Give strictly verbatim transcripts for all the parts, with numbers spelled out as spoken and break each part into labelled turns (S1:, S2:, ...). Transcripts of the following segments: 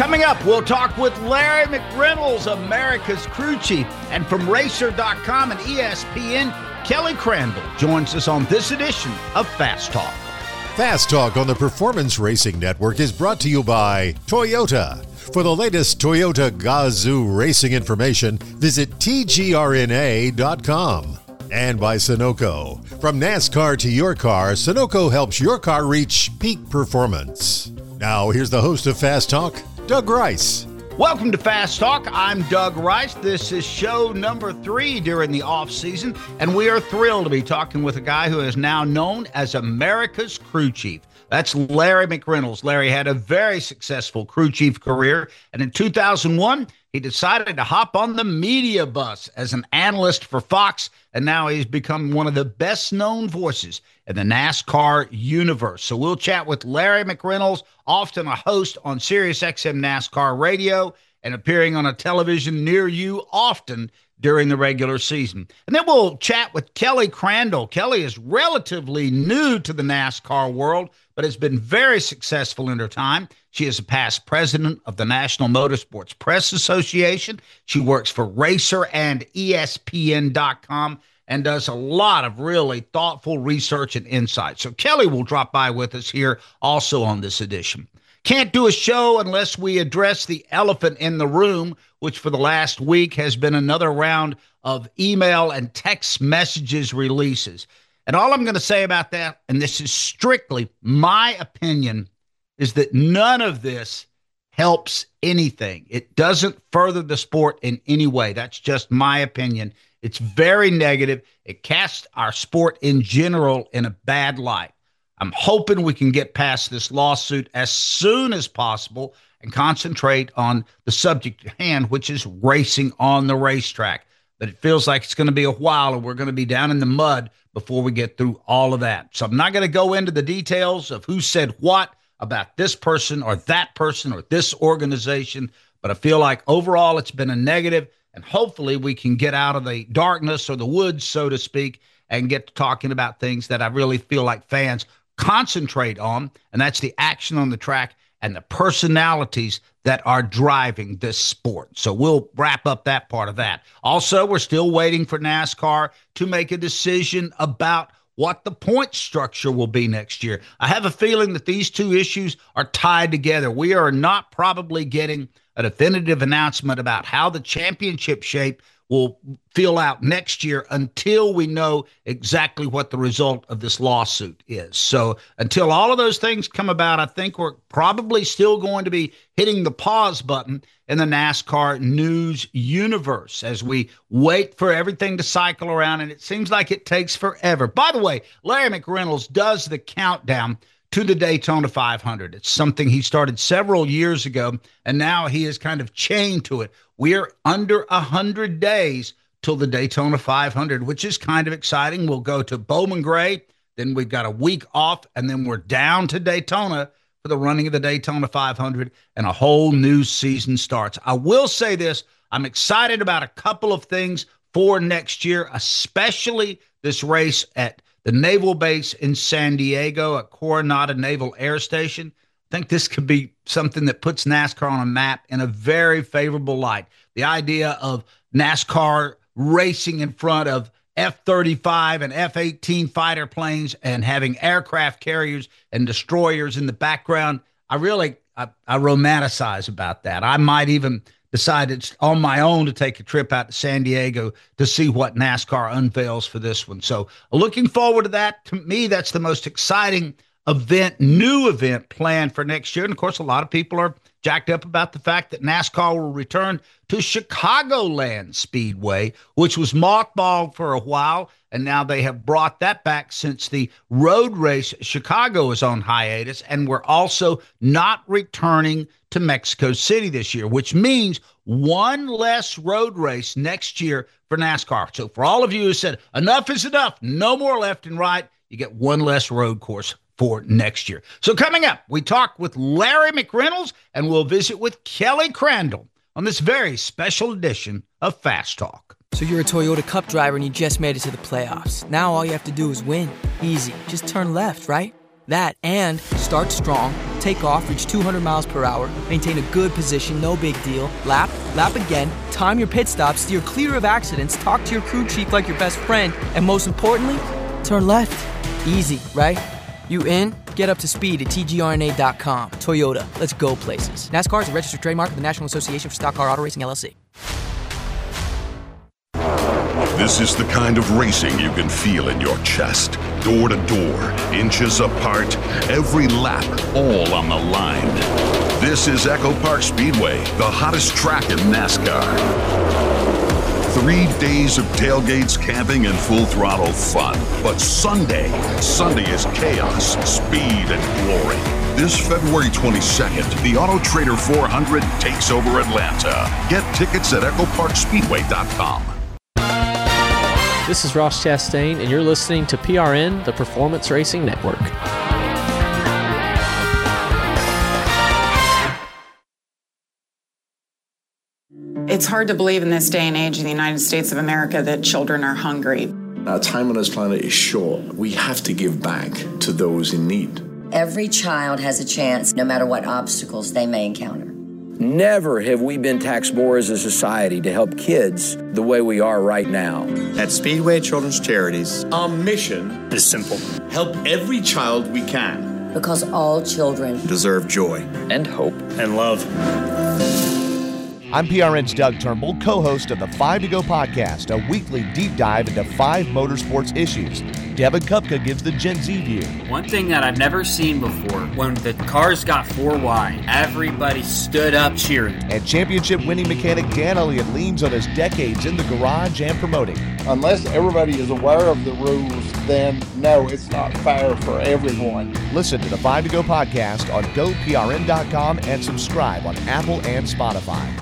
S1: Coming up, we'll talk with Larry McReynolds, America's crew chief, and from Racer dot com and E S P N, Kelly Crandall joins us on this edition of Fast Talk.
S2: Fast Talk on the Performance Racing Network is brought to you by Toyota. For the latest Toyota Gazoo racing information, visit T G R N A dot com. And by Sunoco. From NASCAR to your car, Sunoco helps your car reach peak performance. Now, here's the host of Fast Talk, Doug Rice.
S1: Welcome to Fast Talk. I'm Doug Rice. This is show number three during the off season, and we are thrilled to be talking with a guy who is now known as America's crew chief. That's Larry McReynolds. Larry had a very successful crew chief career, and in two thousand one, he decided to hop on the media bus as an analyst for Fox, and now he's become one of the best-known voices in the NASCAR universe. So we'll chat with Larry McReynolds, often a host on Sirius X M NASCAR Radio and appearing on a television near you often during the regular season. And then we'll chat with Kelly Crandall. Kelly is relatively new to the NASCAR world, but has been very successful in her time. She is a past president of the National Motorsports Press Association. She works for Racer and E S P N dot com and does a lot of really thoughtful research and insight. So Kelly will drop by with us here also on this edition. Can't do a show unless we address the elephant in the room, which for the last week has been another round of email and text messages releases. And all I'm going to say about that, and this is strictly my opinion, is that none of this helps anything. It doesn't further the sport in any way. That's just my opinion. It's very negative. It casts our sport in general in a bad light. I'm hoping we can get past this lawsuit as soon as possible and concentrate on the subject at hand, which is racing on the racetrack. But it feels like it's going to be a while, and we're going to be down in the mud before we get through all of that. So I'm not going to go into the details of who said what about this person or that person or this organization, but I feel like overall it's been a negative, and hopefully we can get out of the darkness or the woods, so to speak, and get to talking about things that I really feel like fans concentrate on, and that's the action on the track and the personalities that are driving this sport. So we'll wrap up that part of that. Also, we're still waiting for NASCAR to make a decision about what the point structure will be next year. I have a feeling that these two issues are tied together. We are not probably getting a definitive announcement about how the championship shape will fill out next year until we know exactly what the result of this lawsuit is. So until all of those things come about, I think we're probably still going to be hitting the pause button in the NASCAR news universe as we wait for everything to cycle around, and it seems like it takes forever. By the way, Larry McReynolds does the countdown to the Daytona five hundred. It's something he started several years ago, and now he is kind of chained to it. We're under one hundred days till the Daytona five hundred, which is kind of exciting. We'll go to Bowman Gray, then we've got a week off, and then we're down to Daytona for the running of the Daytona five hundred, and a whole new season starts. I will say this, I'm excited about a couple of things for next year, especially this race at the Naval Base in San Diego at Coronado Naval Air Station. I think this could be something that puts NASCAR on a map in a very favorable light. The idea of NASCAR racing in front of F thirty-five and F eighteen fighter planes and having aircraft carriers and destroyers in the background, I really, I, I romanticize about that. I might even decide it's on my own to take a trip out to San Diego to see what NASCAR unveils for this one. So looking forward to that. To me, that's the most exciting event, new event planned for next year. And of course, a lot of people are jacked up about the fact that NASCAR will return to Chicagoland Speedway, which was mothballed for a while, and now they have brought that back since the road race Chicago is on hiatus, and we're also not returning to Mexico City this year, which means one less road race next year for NASCAR. So for all of you who said, enough is enough, no more left and right, you get one less road course for next year. So coming up, we talk with Larry McReynolds, and we'll visit with Kelly Crandall on this very special edition of Fast Talk.
S3: So you're a Toyota Cup driver and you just made it to the playoffs. Now all you have to do is win. Easy. Just turn left, right? That and start strong, Take off, reach two hundred miles per hour, maintain a good position, no big deal. Lap, lap again, time your pit stop, steer clear of accidents, talk to your crew chief like your best friend, and most importantly, turn left. Easy, right? You in? Get up to speed at T G R N A dot com. Toyota, let's go places. NASCAR is a registered trademark of the National Association for Stock Car Auto Racing, L L C.
S4: This is the kind of racing you can feel in your chest. Door to door, inches apart, every lap, all on the line. This is Echo Park Speedway, the hottest track in NASCAR. Three days of tailgates, camping, and full throttle fun. But Sunday, Sunday is chaos, speed, and glory. This February twenty-second, the Auto Trader four hundred takes over Atlanta. Get tickets at echo park speedway dot com.
S5: This is Ross Chastain, and you're listening to P R N, the Performance Racing Network.
S6: It's hard to believe in this day and age in the United States of America that children are hungry.
S7: Our time on this planet is short. We have to give back to those in need.
S8: Every child has a chance, no matter what obstacles they may encounter.
S9: Never have we been taxed more as a society to help kids the way we are right now.
S10: At Speedway Children's Charities,
S11: our mission is simple. Help every child we can.
S8: Because all children
S10: deserve joy
S9: and hope
S11: and love.
S12: I'm P R N's Doug Turnbull, co-host of the Five to Go podcast, a weekly deep dive into five motorsports issues. Devin Kupka gives the Gen Z view.
S13: One thing that I've never seen before, when the cars got four wide, everybody stood up cheering.
S12: And championship-winning mechanic Dan Elliott leans on his decades in the garage and promoting.
S14: Unless everybody is aware of the rules, then no, it's not fair for everyone.
S12: Listen to the Five to Go podcast on go P R N dot com and subscribe on Apple and Spotify.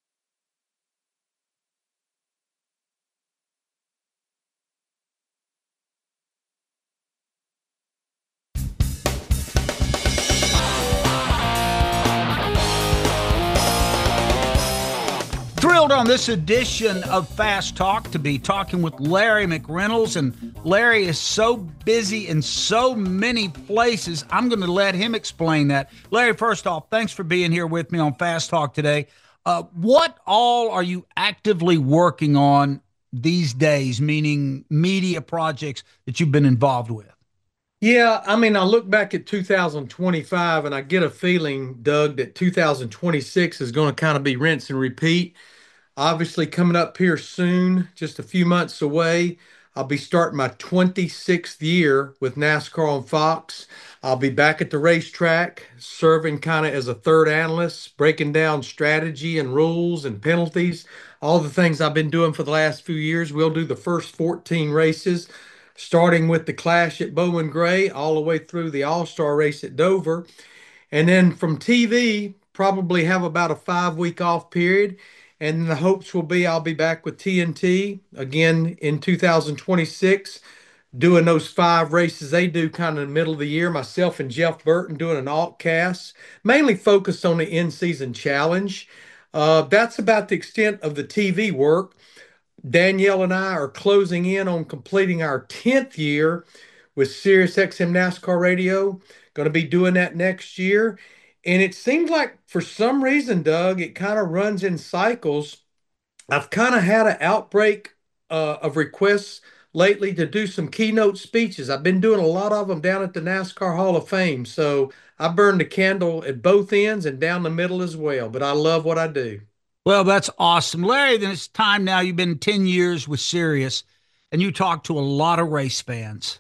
S1: Thrilled on this edition of Fast Talk to be talking with Larry McReynolds. And Larry is so busy in so many places, I'm going to let him explain that. Larry, first off, thanks for being here with me on Fast Talk today. Uh, what all are you actively working on these days, meaning media projects that you've been involved with?
S15: Yeah, I mean, I look back at two thousand twenty-five and I get a feeling, Doug, that two thousand twenty-six is going to kind of be rinse and repeat. Obviously, coming up here soon, just a few months away, I'll be starting my twenty-sixth year with NASCAR on Fox. I'll be back at the racetrack, serving kind of as a third analyst, breaking down strategy and rules and penalties, all the things I've been doing for the last few years. We'll do the first fourteen races, starting with the Clash at Bowman Gray, all the way through the All-Star race at Dover. And then from T V, probably have about a five-week off period. And the hopes will be I'll be back with T N T again in two thousand twenty-six, doing those five races they do kind of in the middle of the year. Myself and Jeff Burton doing an alt cast, mainly focused on the in-season challenge. Uh, that's about the extent of the T V work. Danielle and I are closing in on completing our tenth year with SiriusXM NASCAR Radio. Going to be doing that next year. And it seems like for some reason, Doug, it kind of runs in cycles. I've kind of had an outbreak uh, of requests lately to do some keynote speeches. I've been doing a lot of them down at the NASCAR Hall of Fame. So I burn the candle at both ends and down the middle as well. But I love what I do.
S1: Well, that's awesome. Larry, then it's time now. You've been ten years with Sirius, and you talk to a lot of race fans.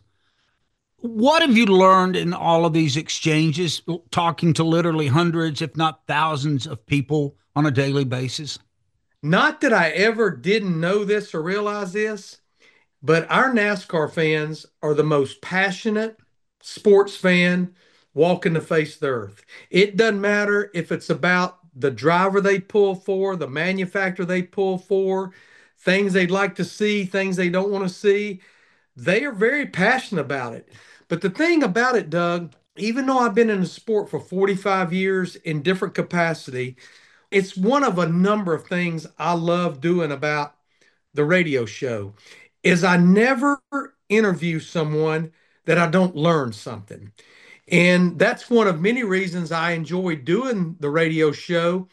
S1: What have you learned in all of these exchanges, talking to literally hundreds, if not thousands of people on a daily basis?
S15: Not that I ever didn't know this or realize this, but our NASCAR fans are the most passionate sports fan walking the face of the earth. It doesn't matter if it's about the driver they pull for, the manufacturer they pull for, things they'd like to see, things they don't want to see. They are very passionate about it. But the thing about it, Doug, even though I've been in the sport for forty-five years in different capacity, it's one of a number of things I love doing about the radio show is I never interview someone that I don't learn something. And that's one of many reasons I enjoy doing the radio show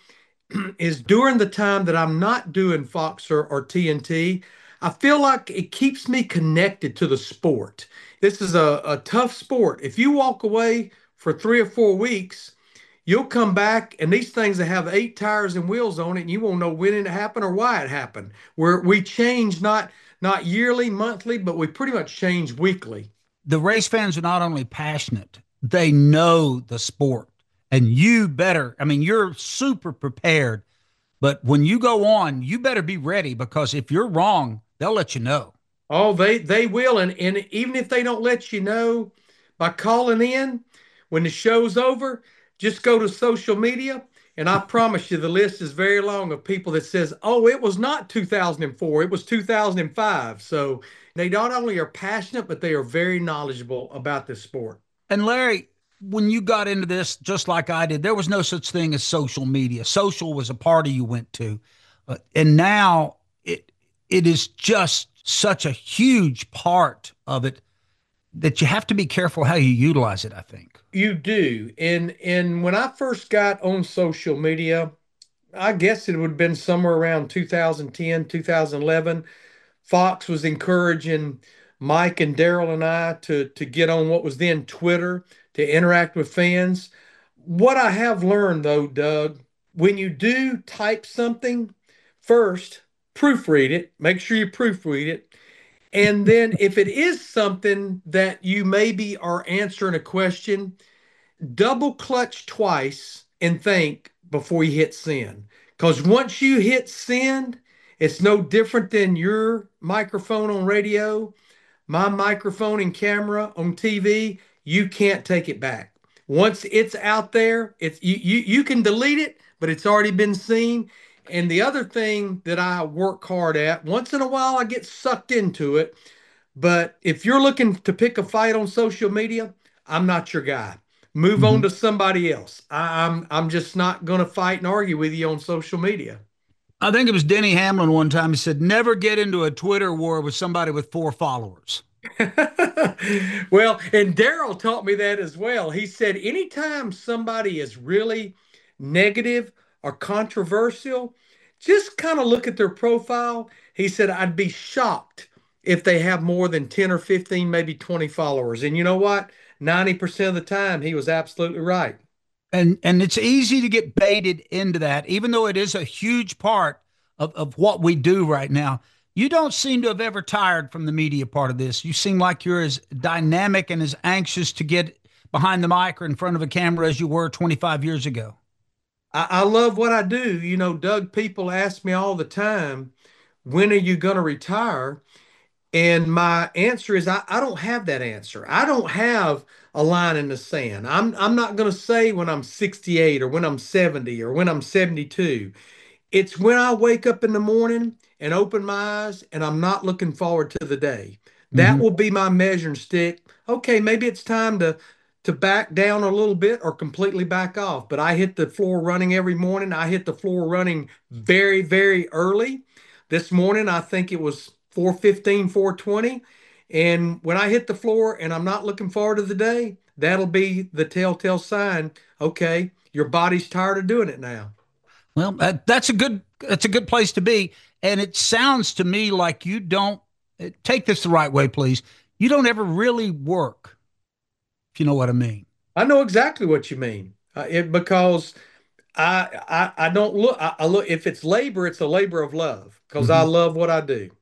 S15: is during the time that I'm not doing Fox or, or T N T, I feel like it keeps me connected to the sport. This is a, a tough sport. If you walk away for three or four weeks, you'll come back and these things that have eight tires and wheels on it, and you won't know when it happened or why it happened. Where we change not not yearly, monthly, but we pretty much change weekly.
S1: The race fans are not only passionate, they know the sport. And you better, I mean, you're super prepared, but when you go on, you better be ready because if you're wrong, they'll let you know.
S15: Oh, they they will. And, and even if they don't let you know by calling in, when the show's over, just go to social media. And I promise you, the list is very long of people that says, oh, it was not two thousand four, it was two thousand five. So they not only are passionate, but they are very knowledgeable about this sport.
S1: And Larry, when you got into this, just like I did, there was no such thing as social media. Social was a party you went to. Uh, and now it it is just such a huge part of it that you have to be careful how you utilize it, I think.
S15: You do. And, and when I first got on social media, I guess it would have been somewhere around two thousand ten, two thousand eleven. Fox was encouraging Mike and Daryl and I to, to get on what was then Twitter, to interact with fans. What I have learned, though, Doug, when you do type something, first, proofread it. Make sure you proofread it. And then if it is something that you maybe are answering a question, double clutch twice and think before you hit send. Because once you hit send, it's no different than your microphone on radio, my microphone and camera on T V. You can't take it back. Once it's out there, it's you, you you can delete it, but it's already been seen. And the other thing that I work hard at, once in a while I get sucked into it, but if you're looking to pick a fight on social media, I'm not your guy. Move mm-hmm. on to somebody else. I, I'm I'm just not going to fight and argue with you on social media.
S1: I think it was Denny Hamlin one time. He said, never get into a Twitter war with somebody with four followers.
S15: Well, and Daryl taught me that as well. He said, anytime somebody is really negative or controversial, just kind of look at their profile. He said, I'd be shocked if they have more than ten or fifteen, maybe twenty followers. And you know what? ninety percent of the time, he was absolutely right.
S1: And and it's easy to get baited into that, even though it is a huge part of, of what we do right now. You don't seem to have ever tired from the media part of this. You seem like you're as dynamic and as anxious to get behind the mic or in front of a camera as you were twenty-five years ago.
S15: I, I love what I do. You know, Doug, people ask me all the time, when are you going to retire? And my answer is I, I don't have that answer. I don't have a line in the sand. I'm, I'm not going to say when I'm sixty-eight or when I'm seventy or when I'm seventy-two. It's when I wake up in the morning and open my eyes and I'm not looking forward to the day. That mm-hmm. will be my measuring stick. Okay, maybe it's time to to back down a little bit or completely back off. But I hit the floor running every morning. I hit the floor running very, very early. This morning, I think it was four fifteen, four twenty. And when I hit the floor and I'm not looking forward to the day, that'll be the telltale sign. Okay, your body's tired of doing it now.
S1: Well, that, that's a good that's a good place to be. And it sounds to me like you don't, take this the right way, please. You don't ever really work, if you know what I mean.
S15: I know exactly what you mean. Uh, it, because I, I I don't look, I, I look, if it's labor, it's a labor of love because mm-hmm. I love what I do.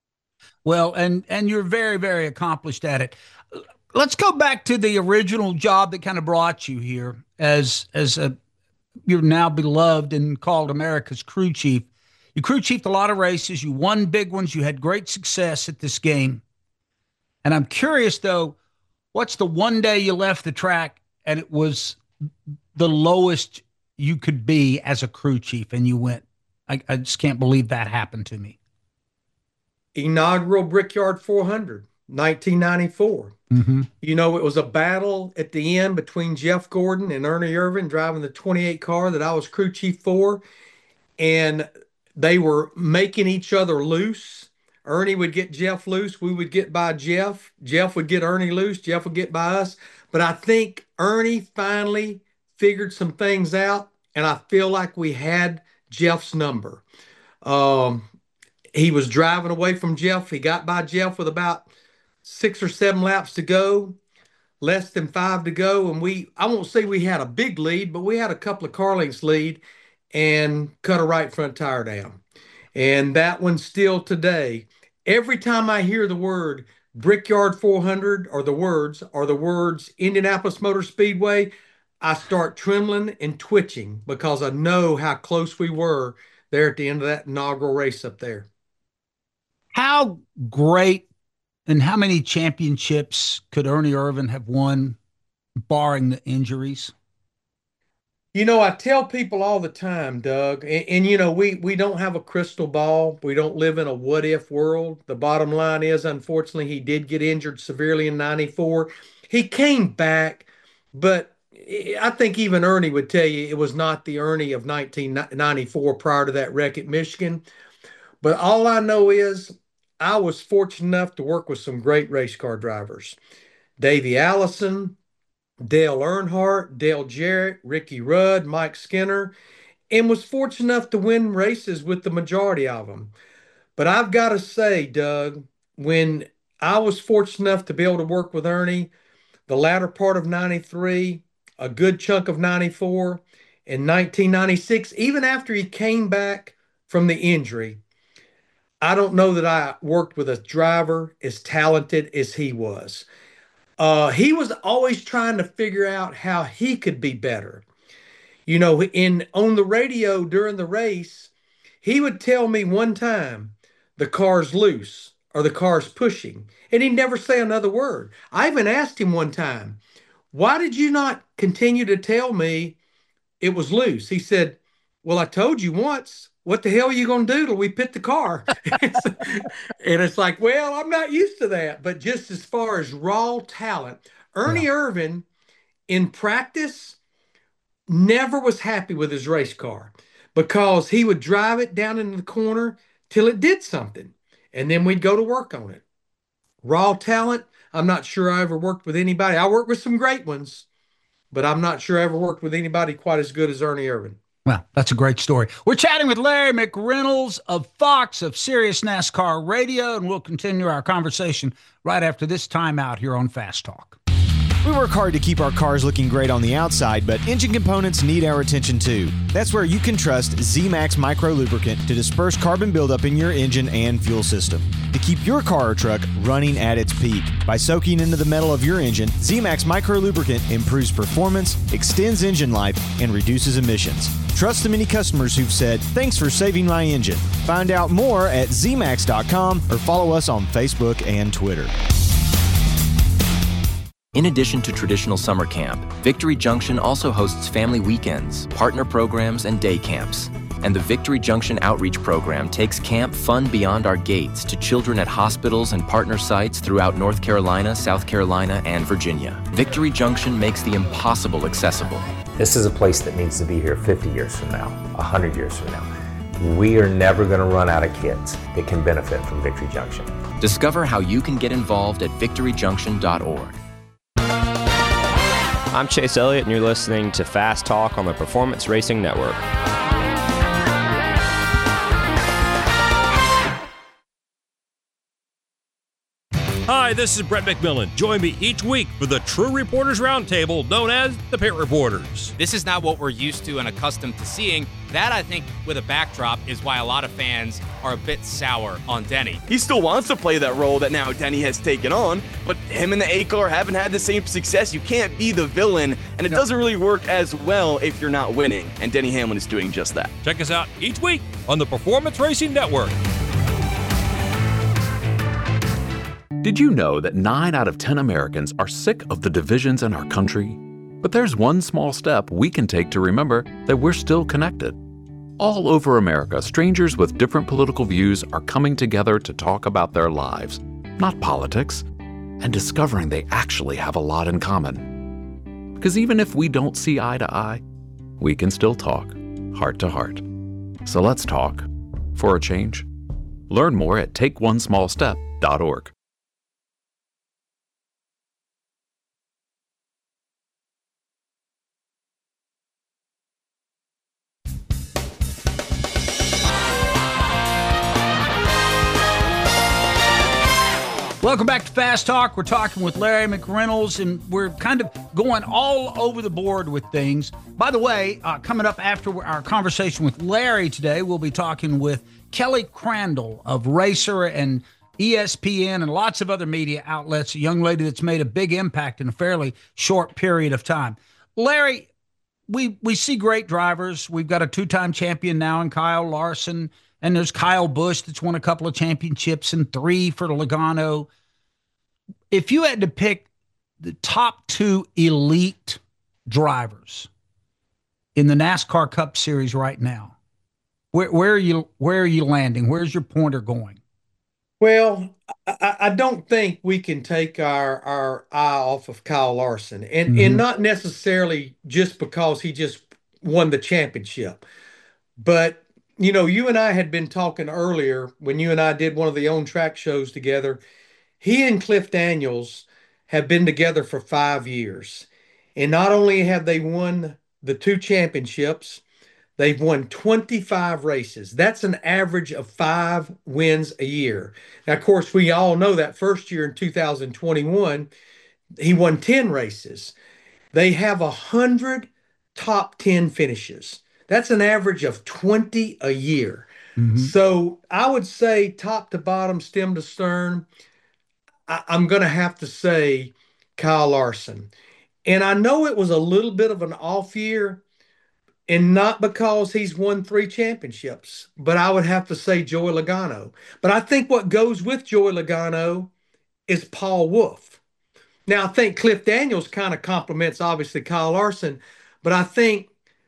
S1: Well, and and you're very, very accomplished at it. Let's go back to the original job that kind of brought you here as as a you're now beloved and called America's crew chief. You crew chiefed a lot of races. You won big ones. You had great success at this game. And I'm curious, though, what's the one day you left the track and it was the lowest you could be as a crew chief and you went, I, I just can't believe that happened to me.
S15: Inaugural Brickyard four hundred, nineteen ninety-four. Mm-hmm. You know, it was a battle at the end between Jeff Gordon and Ernie Irvan driving the twenty-eight car that I was crew chief for. And they were making each other loose. Ernie would get Jeff loose. We would get by Jeff. Jeff would get Ernie loose. Jeff would get by us. But I think Ernie finally figured some things out, and I feel like we had Jeff's number. Um, he was driving away from Jeff. He got by Jeff with about six or seven laps to go, less than five to go. And we, I won't say we had a big lead, but we had a couple of car lengths lead and cut a right front tire down. And that one still today, every time I hear the word Brickyard four hundred or the words, or the words Indianapolis Motor Speedway, I start trembling and twitching because I know how close we were there at the end of that inaugural race up there.
S1: How great and how many championships could Ernie Irvan have won, barring the injuries?
S15: You know, I tell people all the time, Doug, and, and you know, we we don't have a crystal ball. We don't live in a what-if world. The bottom line is, unfortunately, he did get injured severely in ninety-four. He came back, but I think even Ernie would tell you it was not the Ernie of nineteen ninety-four prior to that wreck at Michigan. But all I know is I was fortunate enough to work with some great race car drivers. Davey Allison, Dale Earnhardt, Dale Jarrett, Ricky Rudd, Mike Skinner, and was fortunate enough to win races with the majority of them. But I've got to say, Doug, when I was fortunate enough to be able to work with Ernie, the latter part of ninety-three, a good chunk of ninety-four, and nineteen ninety-six, even after he came back from the injury, I don't know that I worked with a driver as talented as he was. Uh, he was always trying to figure out how he could be better. You know, in on the radio during the race, he would tell me one time, the car's loose or the car's pushing, and he'd never say another word. I even asked him one time, why did you not continue to tell me it was loose? He said, well, I told you once. What the hell are you going to do till we pit the car? And it's like, well, I'm not used to that. But just as far as raw talent, Ernie yeah. Irvan in practice never was happy with his race car because he would drive it down into the corner till it did something. And then we'd go to work on it. Raw talent, I'm not sure I ever worked with anybody. I worked with some great ones, but I'm not sure I ever worked with anybody quite as good as Ernie Irvan.
S1: Well, that's a great story. We're chatting with Larry McReynolds of Fox of Sirius NASCAR Radio, and we'll continue our conversation right after this timeout here on Fast Talk.
S16: We work hard to keep our cars looking great on the outside, but engine components need our attention too. That's where you can trust Z-Max Micro Lubricant to disperse carbon buildup in your engine and fuel system to keep your car or truck running at its peak. By soaking into the metal of your engine, Z-Max Micro Lubricant improves performance, extends engine life, and reduces emissions. Trust the many customers who've said, thanks for saving my engine. Find out more at Z max dot com or follow us on Facebook and Twitter.
S17: In addition to traditional summer camp, Victory Junction also hosts family weekends, partner programs, and day camps. And the Victory Junction Outreach Program takes camp fun beyond our gates to children at hospitals and partner sites throughout North Carolina, South Carolina, and Virginia. Victory Junction makes the impossible accessible.
S18: This is a place that needs to be here fifty years from now, one hundred years from now. We are never going to run out of kids that can benefit from Victory Junction.
S17: Discover how you can get involved at victory junction dot org.
S19: I'm Chase Elliott, and you're listening to Fast Talk on the Performance Racing Network.
S20: Hi, this is Brett McMillan. Join me each week for the True Reporters Roundtable, known as the Pit Reporters.
S21: This is not what we're used to and accustomed to seeing. That, I think, with a backdrop, is why a lot of fans are a bit sour on Denny.
S22: He still wants to play that role that now Denny has taken on, but him and the A-car haven't had the same success. You can't be the villain, and it no. doesn't really work as well if you're not winning, and Denny Hamlin is doing just that.
S20: Check us out each week on the Performance Racing Network.
S23: Did you know that nine out of ten Americans are sick of the divisions in our country? But there's one small step we can take to remember that we're still connected. All over America, strangers with different political views are coming together to talk about their lives, not politics, and discovering they actually have a lot in common. Because even if we don't see eye to eye, we can still talk, heart to heart. So let's talk, for a change. Learn more at take one small step dot org.
S1: Welcome back to Fast Talk. We're talking with Larry McReynolds, and we're kind of going all over the board with things. By the way, uh, coming up after our conversation with Larry today, we'll be talking with Kelly Crandall of Racer and E S P N and lots of other media outlets, a young lady that's made a big impact in a fairly short period of time. Larry, we we see great drivers. We've got a two-time champion now in Kyle Larson, and there's Kyle Busch that's won a couple of championships and three for Logano. If you had to pick the top two elite drivers in the NASCAR Cup Series right now, where, where are you where are you landing? Where's your pointer going?
S15: Well, I, I don't think we can take our, our eye off of Kyle Larson, and,
S1: Mm-hmm.
S15: and not necessarily just because he just won the championship. But, you know, you and I had been talking earlier when you and I did one of the on-track shows together. He and Cliff Daniels have been together for five years. And not only have they won the two championships, they've won twenty-five races. That's an average of five wins a year. Now, of course, we all know that first year in two thousand twenty-one, he won ten races. They have one hundred top ten finishes. That's an average of twenty a year.
S1: Mm-hmm.
S15: So I would say top to bottom, stem to stern, I, I'm going to have to say Kyle Larson. And I know it was a little bit of an off year, and not because he's won three championships, but I would have to say Joey Logano. But I think what goes with Joey Logano is Paul Wolfe. Now, I think Cliff Daniels kind of compliments, obviously, Kyle Larson, but I think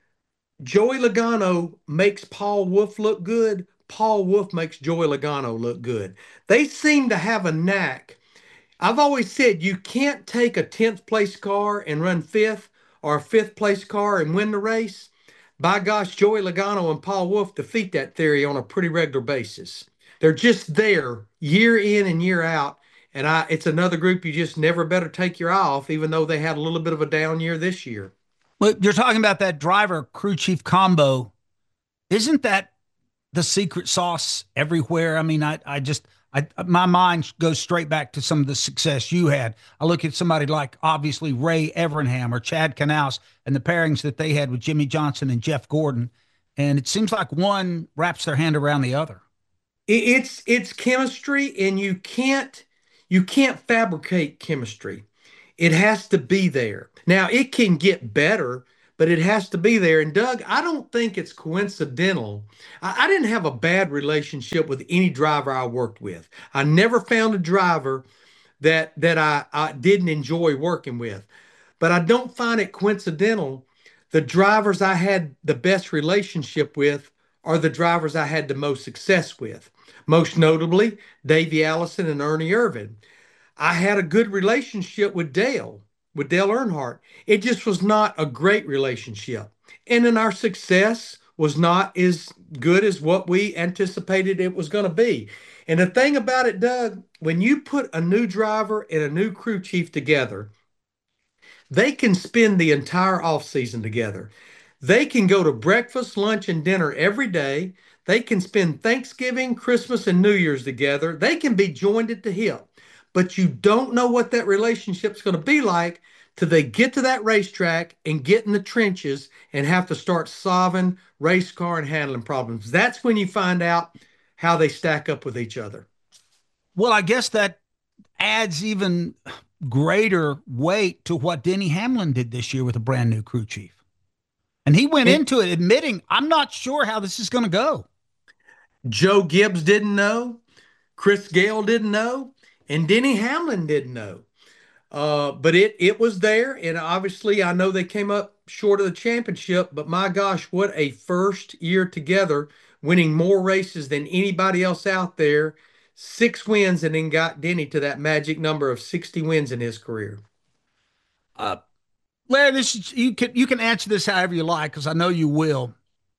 S15: Joey Logano makes Paul Wolfe look good. Paul Wolfe makes Joey Logano look good. They seem to have a knack. I've always said you can't take a tenth place car and run fifth, or a fifth place car and win the race. By gosh, Joey Logano and Paul Wolfe defeat that theory on a pretty regular basis. They're just there year in and year out. And I, it's another group you just never better take your eye off, even though they had a little bit of a down year this year.
S1: Well, you're talking about that driver crew chief combo. Isn't that the secret sauce everywhere? I mean, I, I just, I, my mind goes straight back to some of the success you had. I look at somebody like, obviously, Ray Evernham or Chad Knaus and the pairings that they had with Jimmy Johnson and Jeff Gordon, and it seems like one wraps their hand around the other.
S15: It's it's chemistry, and you can't you can't fabricate chemistry. It has to be there. Now, it can get better, but it has to be there. And Doug, I don't think it's coincidental. I, I didn't have a bad relationship with any driver I worked with. I never found a driver that that I, I didn't enjoy working with. But I don't find it coincidental. The drivers I had the best relationship with are the drivers I had the most success with. Most notably, Davey Allison and Ernie Irvan. I had a good relationship with Dale. with Dale Earnhardt. It just was not a great relationship. And then our success was not as good as what we anticipated it was going to be. And the thing about it, Doug, when you put a new driver and a new crew chief together, they can spend the entire offseason together. They can go to breakfast, lunch, and dinner every day. They can spend Thanksgiving, Christmas, and New Year's together. They can be joined at the hip. But you don't know what that relationship's going to be like till they get to that racetrack and get in the trenches and have to start solving race car and handling problems. That's when you find out how they stack up with each other.
S1: Well, I guess that adds even greater weight to what Denny Hamlin did this year with a brand new crew chief. And he went it, into it admitting, I'm not sure how this is going to go.
S15: Joe Gibbs didn't know. Chris Gale didn't know. And Denny Hamlin didn't know. Uh, but it it was there. And obviously, I know they came up short of the championship. But my gosh, what a first year together, winning more races than anybody else out there. Six wins, and then got Denny to that magic number of sixty wins in his career.
S1: Uh, Larry, this is, you can you can answer this however you like, because I know you will.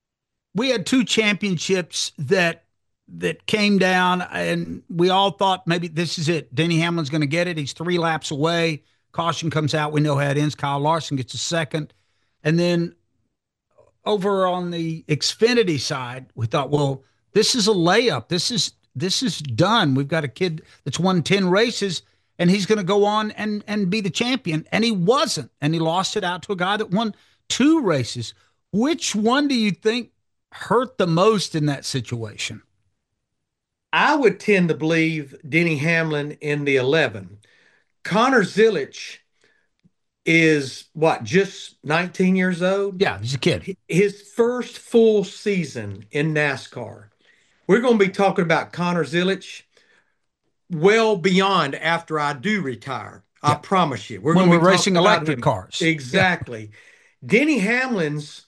S1: We had two championships that that came down, and we all thought maybe this is it. Denny Hamlin's going to get it. He's three laps away. Caution comes out. We know how it ends. Kyle Larson gets a second. And then over on the Xfinity side, we thought, well, this is a layup. This is this is done. We've got a kid that's won ten races, and he's going to go on and, and be the champion. And he wasn't. And he lost it out to a guy that won two races. Which one do you think hurt the most in that situation?
S15: I would tend to believe Denny Hamlin in the eleven. Connor Zilisch is, what, just nineteen years old?
S1: Yeah, he's a kid.
S15: His first full season in NASCAR. We're going to be talking about Connor Zilisch well beyond after I do retire. Yeah. I promise you.
S1: We're when we're racing electric cars.
S15: Exactly. Yeah. Denny Hamlin's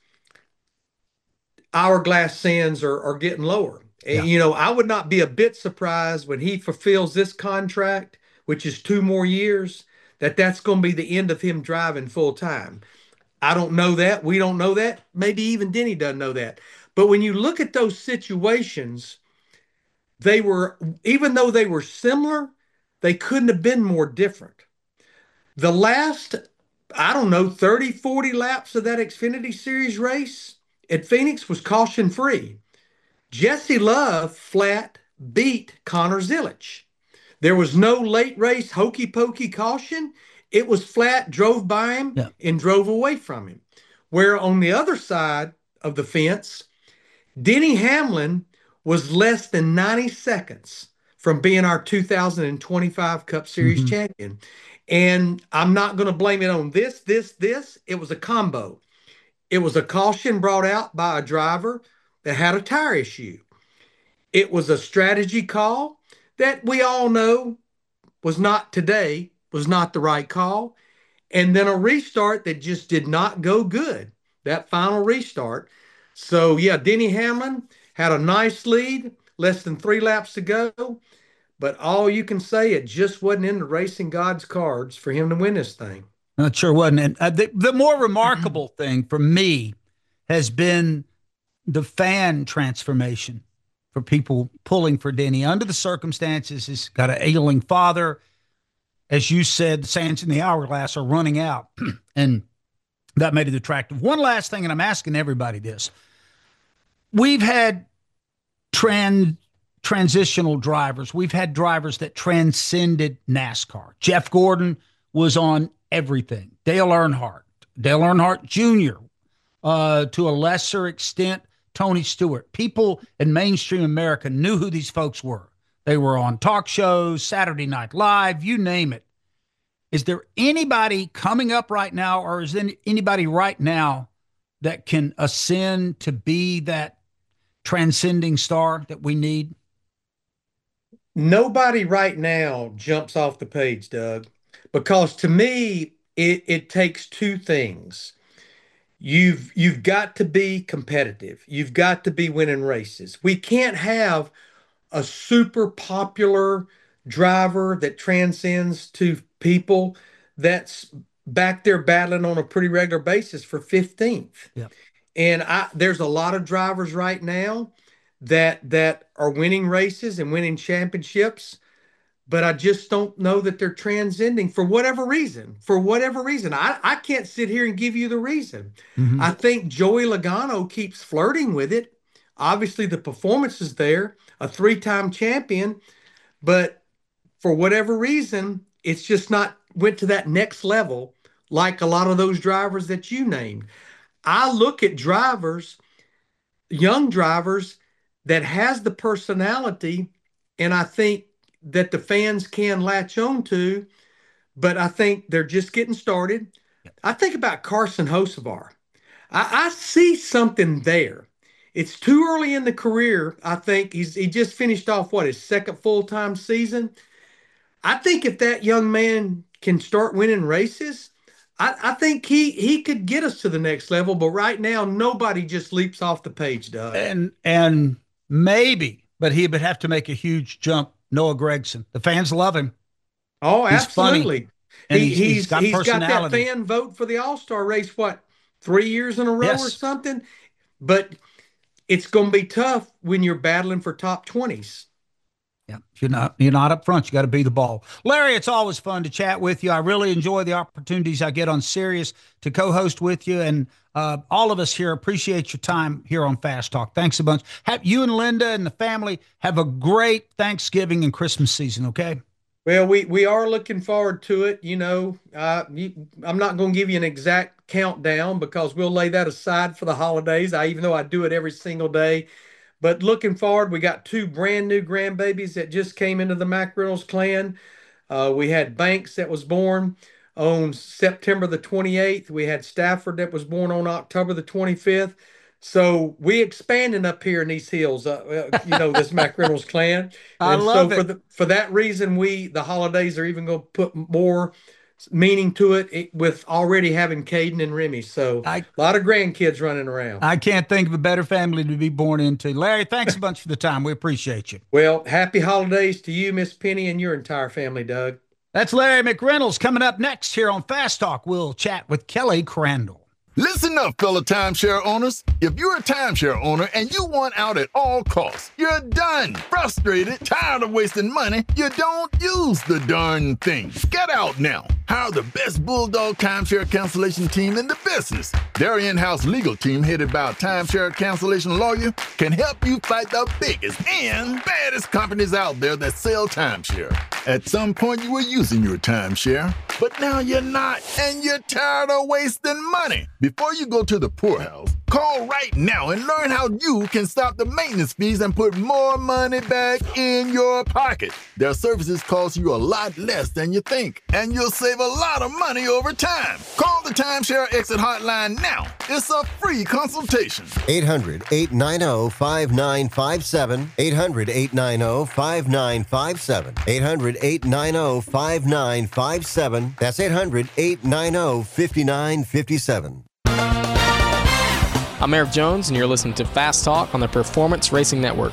S15: hourglass sands are, are getting lower. Yeah. You know, I would not be a bit surprised when he fulfills this contract, which is two more years, that that's going to be the end of him driving full time. I don't know that. We don't know that. Maybe even Denny doesn't know that. But when you look at those situations, they were, even though they were similar, they couldn't have been more different. The last, I don't know, thirty, forty laps of that Xfinity Series race at Phoenix was caution free. Jesse Love flat beat Connor Zilisch. There was no late race hokey pokey caution. It was flat, drove by him yeah. and drove away from him. Where on the other side of the fence, Denny Hamlin was less than ninety seconds from being our two thousand twenty-five Cup Series mm-hmm. champion. And I'm not going to blame it on this, this, this. It was a combo. It was a caution brought out by a driver that had a tire issue. It was a strategy call that we all know was not today, was not the right call. And then a restart that just did not go good, that final restart. So, yeah, Denny Hamlin had a nice lead, less than three laps to go. But all you can say, it just wasn't in the racing god's cards for him to win this thing.
S1: No, it sure wasn't. And uh, the, the more remarkable thing for me has been the fan transformation for people pulling for Denny. Under the circumstances, he's got an ailing father. As you said, the sands in the hourglass are running out, and that made it attractive. One last thing, and I'm asking everybody this. We've had trans, transitional drivers. We've had drivers that transcended NASCAR. Jeff Gordon was on everything. Dale Earnhardt, Dale Earnhardt Junior, uh, to a lesser extent, Tony Stewart. People in mainstream America knew who these folks were. They were on talk shows, Saturday Night Live, you name it. Is there anybody coming up right now, or is there anybody right now that can ascend to be that transcending star that we need?
S15: Nobody right now jumps off the page, Doug, because to me, it, it takes two things. You've you've got to be competitive. You've got to be winning races. We can't have a super popular driver that transcends to people that's back there battling on a pretty regular basis for fifteenth.
S1: Yeah.
S15: And I, there's a lot of drivers right now that that are winning races and winning championships, but I just don't know that they're transcending for whatever reason. For whatever reason. I, I can't sit here and give you the reason. Mm-hmm. I think Joey Logano keeps flirting with it. Obviously, the performance is there, a three-time champion, but for whatever reason, it's just not went to that next level like a lot of those drivers that you named. I look at drivers, young drivers, that has the personality, and I think that the fans can latch on to, but I think they're just getting started. I think about Carson Hocevar. I, I see something there. It's too early in the career. I think he's he just finished off, what, his second full-time season. I think if that young man can start winning races, I, I think he he could get us to the next level. But right now, nobody just leaps off the page, Doug.
S1: And and maybe, but he would have to make a huge jump. Noah Gragson. The fans love him.
S15: Oh,
S1: he's
S15: absolutely.
S1: Funny,
S15: he, he's he's got,
S1: he's got
S15: that fan vote for the All-Star race, what, three years in a row yes. or something? But it's going to be tough when you're battling for top twenties.
S1: Yeah, if you're not you're not up front, you got to be the ball. Larry, it's always fun to chat with you. I really enjoy the opportunities I get on Sirius to co-host with you, and uh, all of us here appreciate your time here on Fast Talk. Thanks a bunch. Have you and Linda and the family have a great Thanksgiving and Christmas season. Okay.
S15: Well, we we are looking forward to it. You know, uh, you, I'm not going to give you an exact countdown because we'll lay that aside for the holidays. I even though I do it every single day. But looking forward, we got two brand new grandbabies that just came into the Mac Reynolds clan. Uh, we had Banks that was born on September the twenty-eighth. We had Stafford that was born on October the twenty-fifth. So we expanding up here in these hills, uh, you know, this Mac Reynolds clan.
S1: I
S15: and
S1: love
S15: so
S1: it.
S15: for the, for that reason, we the holidays are even going to put more meaning to it, it with already having Caden and Remy. So
S1: I,
S15: a lot of grandkids running around.
S1: I can't think of a better family to be born into. Larry, thanks a bunch for the time. We appreciate you.
S15: Well, happy holidays to you, Miss Penny, and your entire family, Doug.
S1: That's Larry McReynolds. Coming up next here on Fast Talk, we'll chat with Kelly Crandall.
S2: Listen up, fellow timeshare owners. If you're a timeshare owner and you want out at all costs, you're done, frustrated, tired of wasting money, you don't use the darn thing. Get out now. Hire the best Bulldog timeshare cancellation team in the business. Their in-house legal team, headed by a timeshare cancellation lawyer, can help you fight the biggest and baddest companies out there that sell timeshare. At some point, you were using your timeshare, but now you're not, and you're tired of wasting money. Before you go to the poorhouse, call right now and learn how you can stop the maintenance fees and put more money back in your pocket. Their services cost you a lot less than you think, and you'll save a lot of money over time. Call the Timeshare Exit Hotline now. It's a free consultation.
S3: eight hundred, eight nine zero, five nine five seven. eight hundred, eight nine zero, five nine five seven. eight hundred, eight nine zero, five nine five seven. That's eight hundred, eight nine zero, five nine five seven.
S5: I'm Eric Jones, and you're listening to Fast Talk on the Performance Racing Network.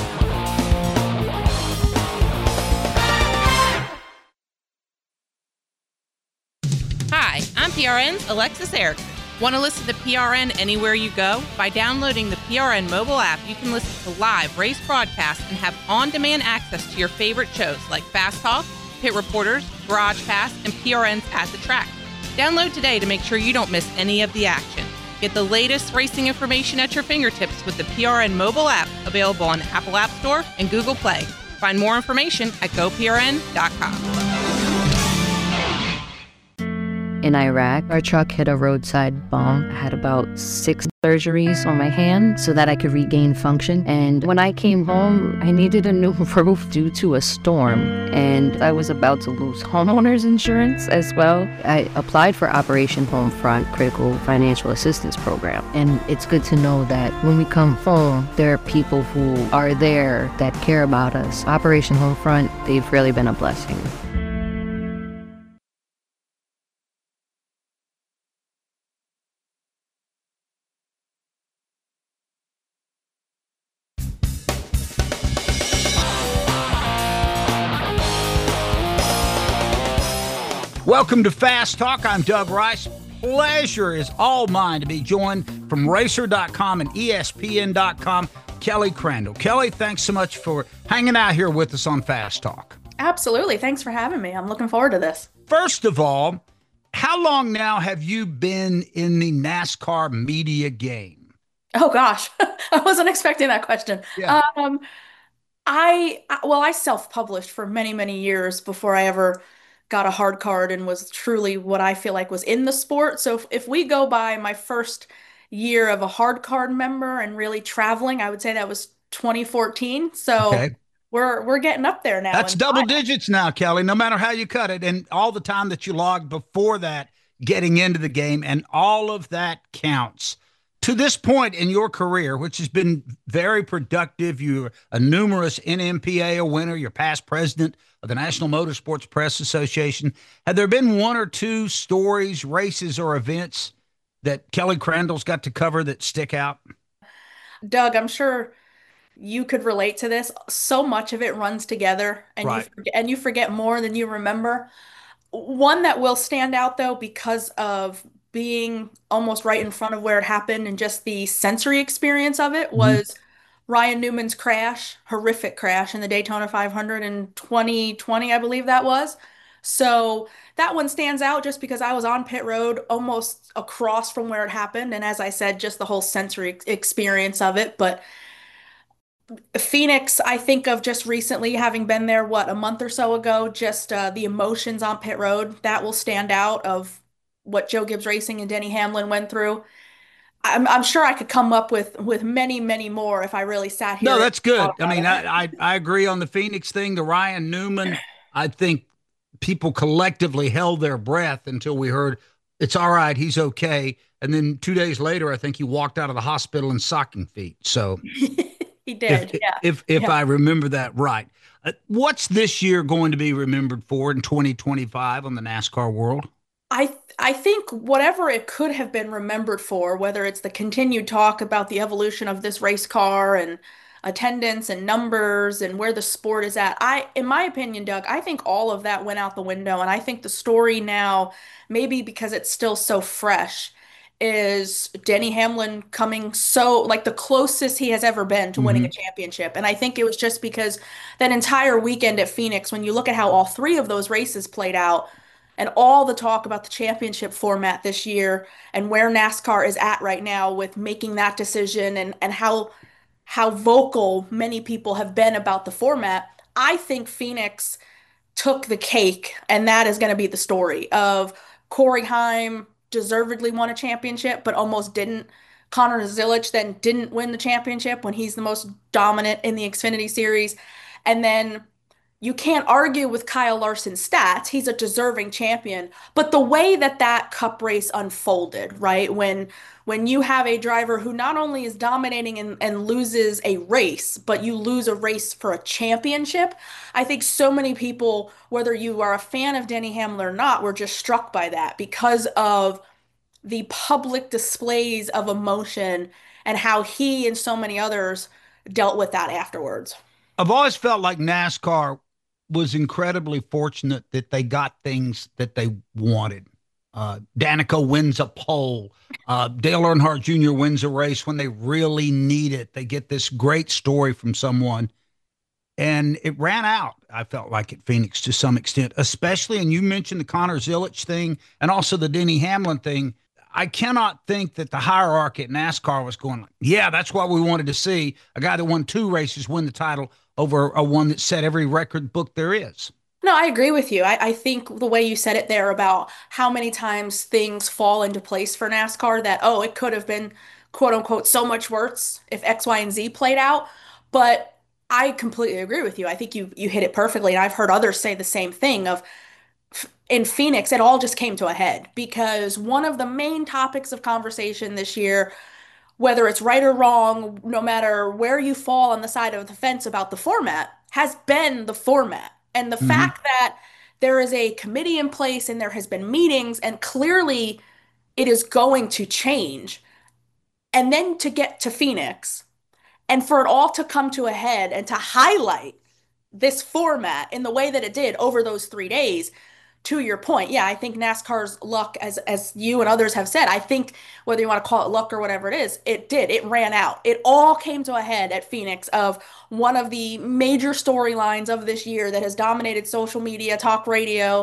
S4: Hi, I'm P R N's Alexis Eric. Want to listen to P R N anywhere you go? By downloading the P R N mobile app, you can listen to live race broadcasts and have on-demand access to your favorite shows like Fast Talk, Pit Reporters, Garage Pass, and P R N's At the Track. Download today to make sure you don't miss any of the action. Get the latest racing information at your fingertips with the P R N mobile app, available on Apple App Store and Google Play. Find more information at go P R N dot com.
S24: In Iraq, our truck hit a roadside bomb. I had about six surgeries on my hand so that I could regain function. And when I came home, I needed a new roof due to a storm. And I was about to lose homeowners insurance as well. I applied for Operation Homefront Critical Financial Assistance Program. And it's good to know that when we come home, there are people who are there that care about us. Operation Homefront, they've really been a blessing.
S1: Welcome to Fast Talk. I'm Doug Rice. Pleasure is all mine to be joined from Racer dot com and E S P N dot com, Kelly Crandall. Kelly, thanks so much for hanging out here with us on Fast Talk.
S25: Absolutely. Thanks for having me. I'm looking forward to this.
S1: First of all, how long now have you been in the NASCAR media game?
S25: Oh, gosh. I wasn't expecting that question.
S1: Yeah.
S25: Um, I, well, I self-published for many, many years before I ever got a hard card and was truly what I feel like was in the sport. So if, if we go by my first year of a hard card member and really traveling, I would say that was twenty fourteen. So okay. we're we're getting up there now.
S1: That's double I, digits now, Kelly, no matter how you cut it. And all the time that you logged before that, getting into the game, and all of that counts. To this point in your career, which has been very productive, you're a numerous N M P A winner, you're past president of the National Motorsports Press Association. Have there been one or two stories, races, or events that Kelly Crandall's got to cover that stick out?
S25: Doug, I'm sure you could relate to this. So much of it runs together, and right. you forget, and you forget more than you remember. One that will stand out, though, because of being almost right in front of where it happened and just the sensory experience of it, was mm-hmm. Ryan Newman's crash, horrific crash in the Daytona five hundred in twenty twenty, I believe that was. So that one stands out just because I was on pit road almost across from where it happened. And as I said, just the whole sensory ex- experience of it. But Phoenix, I think of just recently having been there, what, a month or so ago, just uh, the emotions on pit road that will stand out of what Joe Gibbs Racing and Denny Hamlin went through. I'm, I'm sure I could come up with with many, many more if I really sat here.
S1: No,
S25: and
S1: that's good.
S25: thought
S1: I
S25: about
S1: mean,
S25: it.
S1: I, I I agree on the Phoenix thing. The Ryan Newman, I think people collectively held their breath until we heard it's all right, he's okay. And then two days later, I think he walked out of the hospital in stocking feet. So
S25: He did,
S1: if
S25: yeah.
S1: if if
S25: Yeah.
S1: I remember that right, uh, what's this year going to be remembered for in twenty twenty-five on the NASCAR world?
S25: I I think whatever it could have been remembered for, whether it's the continued talk about the evolution of this race car and attendance and numbers and where the sport is at, I, in my opinion, Doug, I think all of that went out the window. And I think the story now, maybe because it's still so fresh, is Denny Hamlin coming so like the closest he has ever been to winning a
S1: Mhm.
S25: championship. And I think it was just because that entire weekend at Phoenix, when you look at how all three of those races played out, and all the talk about the championship format this year and where NASCAR is at right now with making that decision and, and how how vocal many people have been about the format, I think Phoenix took the cake, and that is going to be the story of Corey Heim deservedly won a championship, but almost didn't. Connor Zilisch then didn't win the championship when he's the most dominant in the Xfinity Series. And then you can't argue with Kyle Larson's stats. He's a deserving champion. But the way that that cup race unfolded, right? When when you have a driver who not only is dominating and, and loses a race, but you lose a race for a championship, I think so many people, whether you are a fan of Denny Hamlin or not, were just struck by that because of the public displays of emotion and how he and so many others dealt with that afterwards.
S1: I've always felt like NASCAR was incredibly fortunate that they got things that they wanted. Uh, Danica wins a pole. Uh, Dale Earnhardt Junior wins a race when they really need it. They get this great story from someone. And it ran out, I felt like, at Phoenix to some extent, especially, and you mentioned the Connor Zilisch thing and also the Denny Hamlin thing. I cannot think that the hierarchy at NASCAR was going, yeah, that's what we wanted to see. A guy that won two races win the title over a one that set every record book there is.
S25: No, I agree with you. I, I think the way you said it there about how many times things fall into place for NASCAR that, oh, it could have been quote unquote so much worse if X, Y, and Z played out. But I completely agree with you. I think you you hit it perfectly. And I've heard others say the same thing of in Phoenix, it all just came to a head because one of the main topics of conversation this year, whether it's right or wrong, no matter where you fall on the side of the fence about the format, has been the format. And the
S6: Mhm.
S25: fact that there is a committee in place and there has been meetings and clearly it is going to change. And then to get to Phoenix and for it all to come to a head and to highlight this format in the way that it did over those three days, to your point, yeah, I think NASCAR's luck, as as you and others have said, I think whether you want to call it luck or whatever it is, it did. It ran out. It all came to a head at Phoenix of one of the major storylines of this year that has dominated social media, talk radio.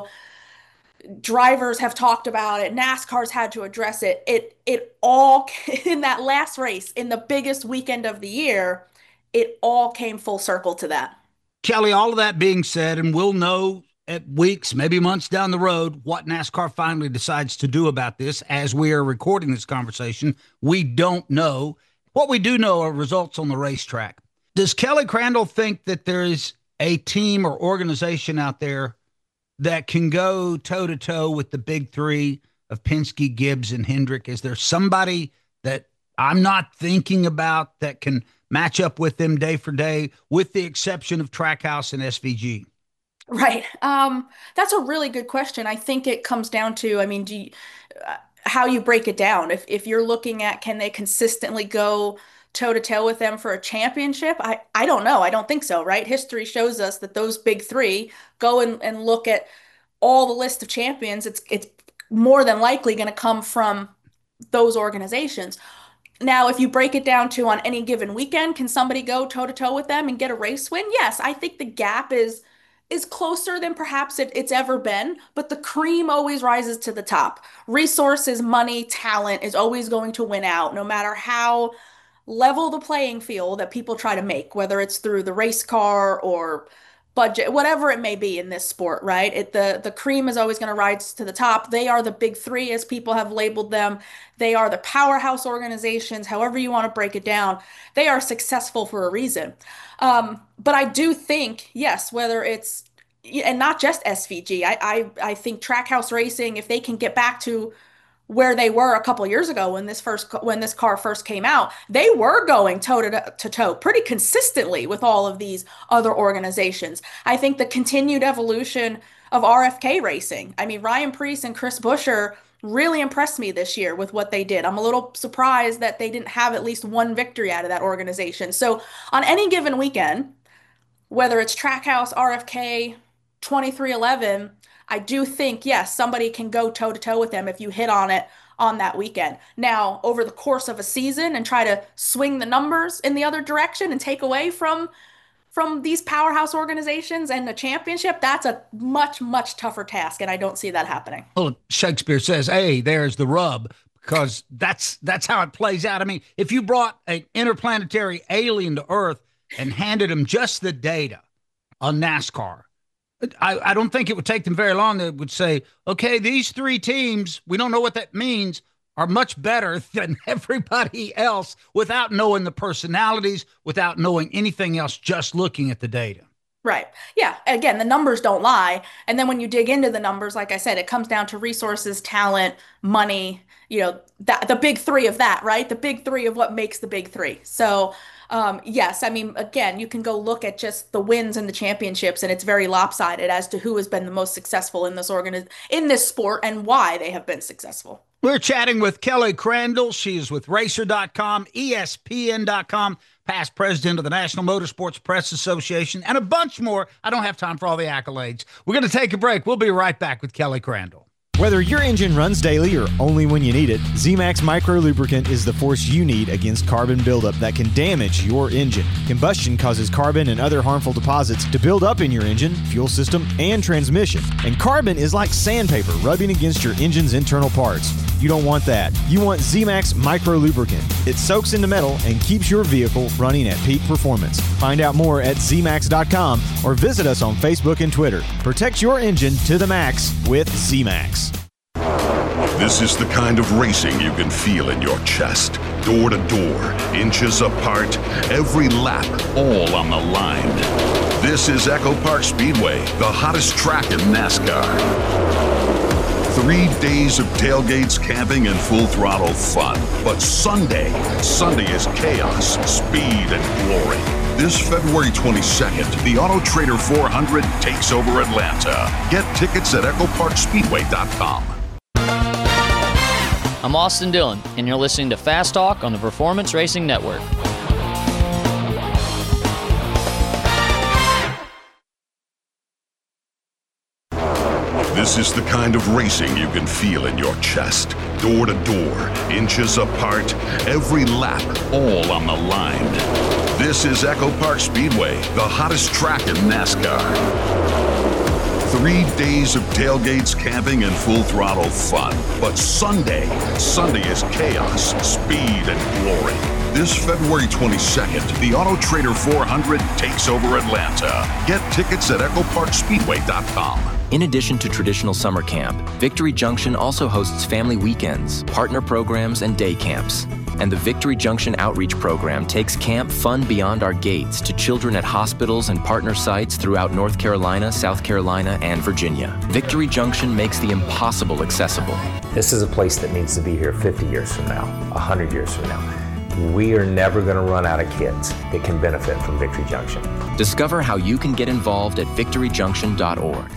S25: Drivers have talked about it. NASCAR's had to address it. It it all in that last race, in the biggest weekend of the year, it all came full circle to that.
S1: Kelly, all of that being said, and we'll know at weeks, maybe months down the road, what NASCAR finally decides to do about this as we are recording this conversation. We don't know. What we do know are results on the racetrack. Does Kelly Crandall think that there is a team or organization out there that can go toe-to-toe with the big three of Penske, Gibbs, and Hendrick? Is there somebody that I'm not thinking about that can match up with them day for day, with the exception of Trackhouse and S V G?
S25: Right. Um, that's a really good question. I think it comes down to, I mean, do you, uh, how you break it down. If if you're looking at can they consistently go toe to toe with them for a championship? I, I don't know. I don't think so, right? History shows us that those big three go and, and look at all the list of champions. It's it's more than likely going to come from those organizations. Now, if you break it down to on any given weekend, can somebody go toe to toe with them and get a race win? Yes, I think the gap is is closer than perhaps it, it's ever been, but the cream always rises to the top. Resources, money, talent is always going to win out, no matter how level the playing field that people try to make, whether it's through the race car or budget, whatever it may be in this sport, right? It the the cream is always going to rise to the top. They are the big three, as people have labeled them. They are the powerhouse organizations, however you want to break it down. They are successful for a reason. Um, but I do think, yes, whether it's and not just S V G, I I I think Trackhouse Racing, if they can get back to where they were a couple years ago when this first when this car first came out, they were going toe to, to toe pretty consistently with all of these other organizations. I think the continued evolution of R F K racing. I mean, Ryan Preece and Chris Buescher really impressed me this year with what they did. I'm a little surprised that they didn't have at least one victory out of that organization. So on any given weekend, whether it's Trackhouse, R F K, twenty-three eleven, I do think, yes, somebody can go toe to toe with them if you hit on it on that weekend. Now, over the course of a season and try to swing the numbers in the other direction and take away from from these powerhouse organizations and the championship, that's a much, much tougher task, and I don't see that happening.
S1: Well, Shakespeare says, hey, there's the rub, because that's that's how it plays out. I mean, if you brought an interplanetary alien to Earth and handed him just the data on NASCAR, I, I don't think it would take them very long. They would say, okay, these three teams, we don't know what that means, are much better than everybody else without knowing the personalities, without knowing anything else, just looking at the data.
S25: Right. Yeah. Again, the numbers don't lie. And then when you dig into the numbers, like I said, it comes down to resources, talent, money, you know, that, the big three of that, right? The big three of what makes the big three. So, um, yes, I mean, again, you can go look at just the wins and the championships, and it's very lopsided as to who has been the most successful in this organi- in this sport and why they have been successful.
S1: We're chatting with Kelly Crandall. She is with Racer dot com, E S P N dot com, past president of the National Motorsports Press Association, and a bunch more. I don't have time for all the accolades. We're going to take a break. We'll be right back with Kelly Crandall.
S16: Whether your engine runs daily or only when you need it, Z-Max Micro Lubricant is the force you need against carbon buildup that can damage your engine. Combustion causes carbon and other harmful deposits to build up in your engine, fuel system, and transmission. And carbon is like sandpaper rubbing against your engine's internal parts. You don't want that. You want Z-Max Micro Lubricant. It soaks into metal and keeps your vehicle running at peak performance. Find out more at Z max dot com or visit us on Facebook and Twitter. Protect your engine to the max with Z-Max.
S6: This is the kind of racing you can feel in your chest. Door to door, inches apart, every lap, all on the line. This is Echo Park Speedway, the hottest track in NASCAR. Three days of tailgates, camping, and full throttle fun. But Sunday, Sunday is chaos, speed, and glory. This February twenty-second, the Auto Trader four hundred takes over Atlanta. Get tickets at echo park speedway dot com.
S7: I'm Austin Dillon, and you're listening to Fast Talk on the Performance Racing Network.
S6: This is the kind of racing you can feel in your chest. Door to door, inches apart, every lap, all on the line. This is Echo Park Speedway, the hottest track in NASCAR. Three days of tailgates, camping, and full throttle fun. But Sunday, Sunday is chaos, speed, and glory. This February twenty-second, the Auto Trader four hundred takes over Atlanta. Get tickets at echo park speedway dot com.
S17: In addition to traditional summer camp, Victory Junction also hosts family weekends, partner programs, and day camps. And the Victory Junction Outreach Program takes camp fun beyond our gates to children at hospitals and partner sites throughout North Carolina, South Carolina, and Virginia. Victory Junction makes the impossible accessible.
S18: This is a place that needs to be here fifty years from now, one hundred years from now. We are never going to run out of kids that can benefit from Victory Junction.
S17: Discover how you can get involved at victory junction dot org.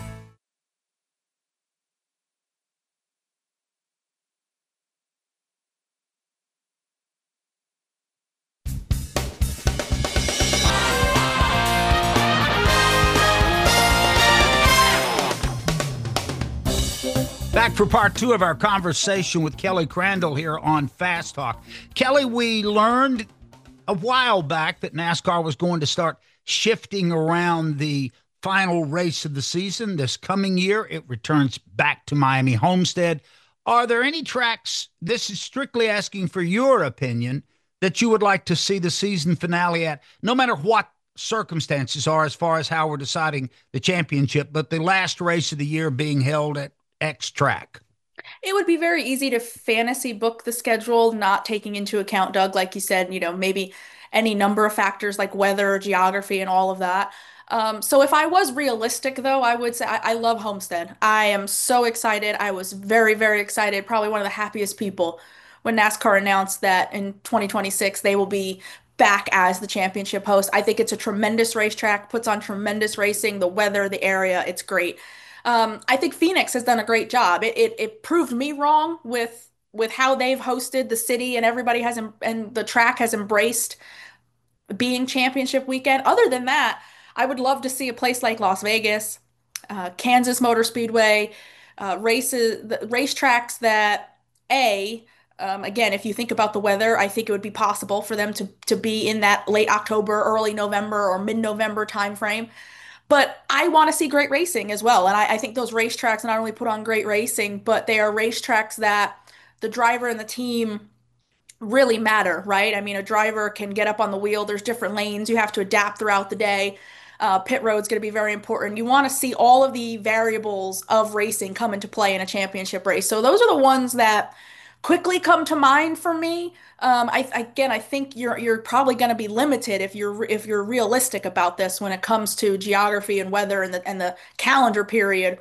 S1: Back for part two of our conversation with Kelly Crandall here on Fast Talk. Kelly, we learned a while back that NASCAR was going to start shifting around the final race of the season. This coming year, it returns back to Miami Homestead. Are there any tracks, this is strictly asking for your opinion, that you would like to see the season finale at, no matter what circumstances are as far as how we're deciding the championship, but the last race of the year being held at X track?
S25: It would be very easy to fantasy book the schedule, not taking into account, Doug, like you said, you know, maybe any number of factors like weather, geography, and all of that. Um, so if I was realistic, though, I would say I, I love Homestead. I am so excited. I was very, very excited, probably one of the happiest people when NASCAR announced that in twenty twenty-six they will be back as the championship host. I think it's a tremendous racetrack, puts on tremendous racing, the weather, the area, it's great. Um, I think Phoenix has done a great job. It, it it proved me wrong with with how they've hosted the city, and everybody has em- and the track has embraced being championship weekend. Other than that, I would love to see a place like Las Vegas, uh, Kansas Motor Speedway, uh, races, the racetracks that a um, again, if you think about the weather, I think it would be possible for them to to be in that late October, early November, or mid-November timeframe. But I want to see great racing as well. And I, I think those racetracks not only put on great racing, but they are racetracks that the driver and the team really matter, right? I mean, a driver can get up on the wheel. There's different lanes. You have to adapt throughout the day. Uh, pit road's going to be very important. You want to see all of the variables of racing come into play in a championship race. So those are the ones that quickly come to mind for me. Um, I again, I think you're you're probably going to be limited if you're if you're realistic about this when it comes to geography and weather and the and the calendar period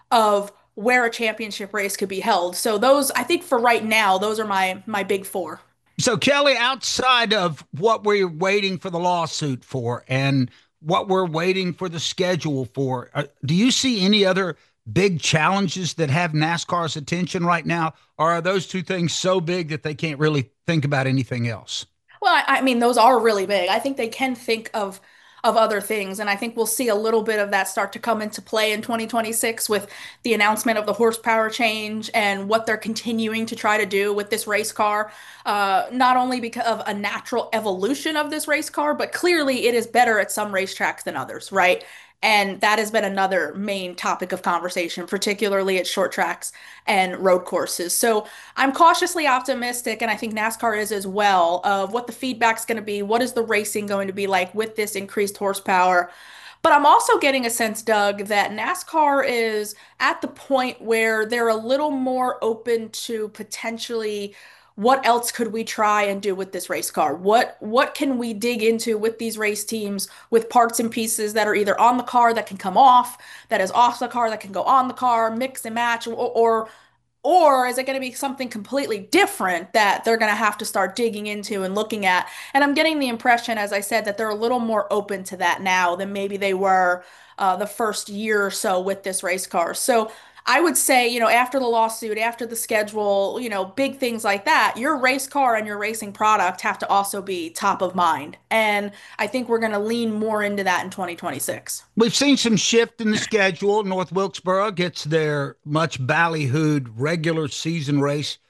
S25: of where a championship race could be held. So those, I think, for right now, those are my my big four.
S1: So Kelly, outside of what we're waiting for the lawsuit for and what we're waiting for the schedule for, uh, do you see any other big challenges that have NASCAR's attention right now? Or are those two things so big that they can't really think about anything else?
S25: Well, I, I mean, those are really big. I think they can think of of other things, and I think we'll see a little bit of that start to come into play in twenty twenty-six with the announcement of the horsepower change and what they're continuing to try to do with this race car, uh, not only because of a natural evolution of this race car, but clearly it is better at some racetracks than others, right? And that has been another main topic of conversation, particularly at short tracks and road courses. So I'm cautiously optimistic, and I think NASCAR is as well, of what the feedback's going to be. What is the racing going to be like with this increased horsepower? But I'm also getting a sense, Doug, that NASCAR is at the point where they're a little more open to potentially what else could we try and do with this race car? What what can we dig into with these race teams with parts and pieces that are either on the car that can come off, that is off the car that can go on the car, mix and match, or or, or is it going to be something completely different that they're going to have to start digging into and looking at? And I'm getting the impression, as I said, that they're a little more open to that now than maybe they were uh, the first year or so with this race car. So I would say, you know, after the lawsuit, after the schedule, you know, big things like that, your race car and your racing product have to also be top of mind. And I think we're going to lean more into that in twenty twenty-six.
S1: We've seen some shift in the schedule. North Wilkesboro gets their much ballyhooed regular season race.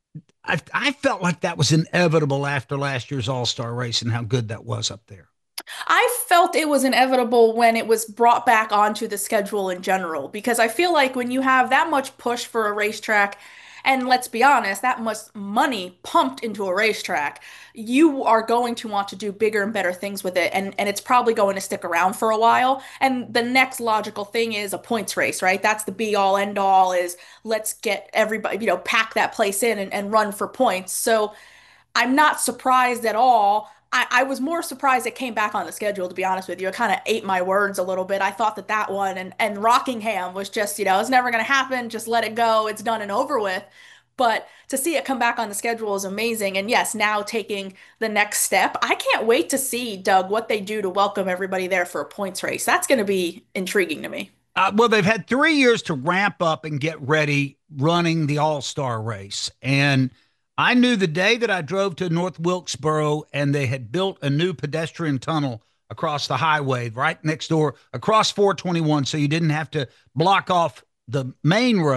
S1: I, I felt like that was inevitable after last year's All-Star race and how good that was up there.
S25: I felt it was inevitable when it was brought back onto the schedule in general, because I feel like when you have that much push for a racetrack, and let's be honest, that much money pumped into a racetrack, you are going to want to do bigger and better things with it, and, and it's probably going to stick around for a while. And the next logical thing is a points race, right? That's the be-all, end-all, is let's get everybody, you know, pack that place in and, and run for points. So I'm not surprised at all. I, I was more surprised it came back on the schedule, to be honest with you. It kind of ate my words a little bit. I thought that that one and, and Rockingham was just, you know, it's never going to happen. Just let it go. It's done and over with. But to see it come back on the schedule is amazing. And yes, now taking the next step, I can't wait to see, Doug, what they do to welcome everybody there for a points race. That's going to be intriguing to me.
S1: Uh, well, they've had three years to ramp up and get ready running the All-Star race. And I knew the day that I drove to North Wilkesboro and they had built a new pedestrian tunnel across the highway right next door, across four twenty-one, so you didn't have to block off the main road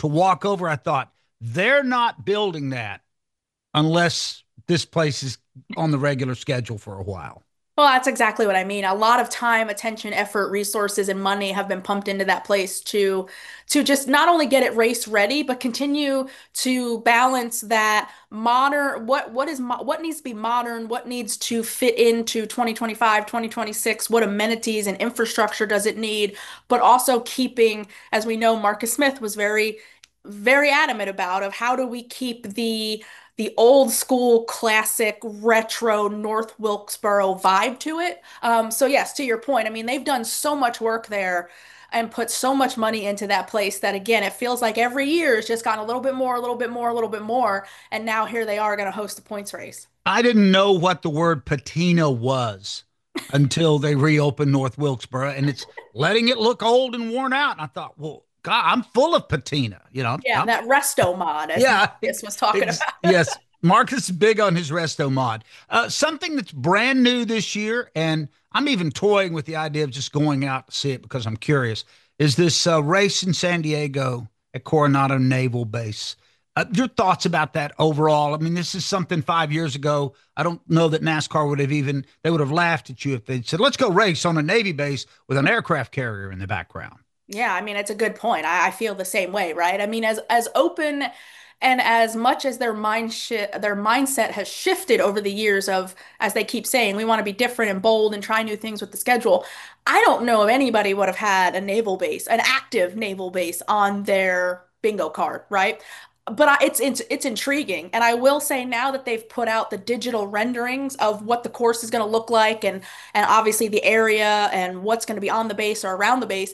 S1: to walk over. I thought, they're not building that unless this place is on the regular schedule for a while.
S25: Well, that's exactly what I mean. A lot of time, attention, effort, resources, and money have been pumped into that place to to just not only get it race ready, but continue to balance that modern what what is mo- what needs to be modern, what needs to fit into twenty twenty-five, twenty twenty-six, what amenities and infrastructure does it need, but also keeping, as we know, Marcus Smith was very very adamant about of how do we keep the the old school classic retro North Wilkesboro vibe to it. Um, so yes, to your point, I mean, they've done so much work there and put so much money into that place that again, it feels like every year has just gotten a little bit more, a little bit more, a little bit more. And now here they are going to host a points race.
S1: I didn't know what the word patina was until they reopened North Wilkesboro, and it's letting it look old and worn out. And I thought, well, God, I'm full of patina, you know.
S25: Yeah,
S1: I'm,
S25: that resto mod, as
S1: yeah,
S25: Marcus was talking
S1: ex-
S25: about.
S1: Yes, Marcus is big on his resto mod. Uh, something that's brand new this year, and I'm even toying with the idea of just going out to see it because I'm curious, is this uh, race in San Diego at Coronado Naval Base. Uh, your thoughts about that overall? I mean, this is something five years ago. I don't know that NASCAR would have even, they would have laughed at you if they'd said, let's go race on a Navy base with an aircraft carrier in the background.
S25: Yeah, I mean, it's a good point. I, I feel the same way, right? I mean, as as open and as much as their mind shi their mindset has shifted over the years of, as they keep saying, we want to be different and bold and try new things with the schedule. I don't know if anybody would have had a naval base, an active naval base on their bingo card, right? But I, it's, it's it's intriguing, and I will say now that they've put out the digital renderings of what the course is going to look like, and and obviously the area and what's going to be on the base or around the base.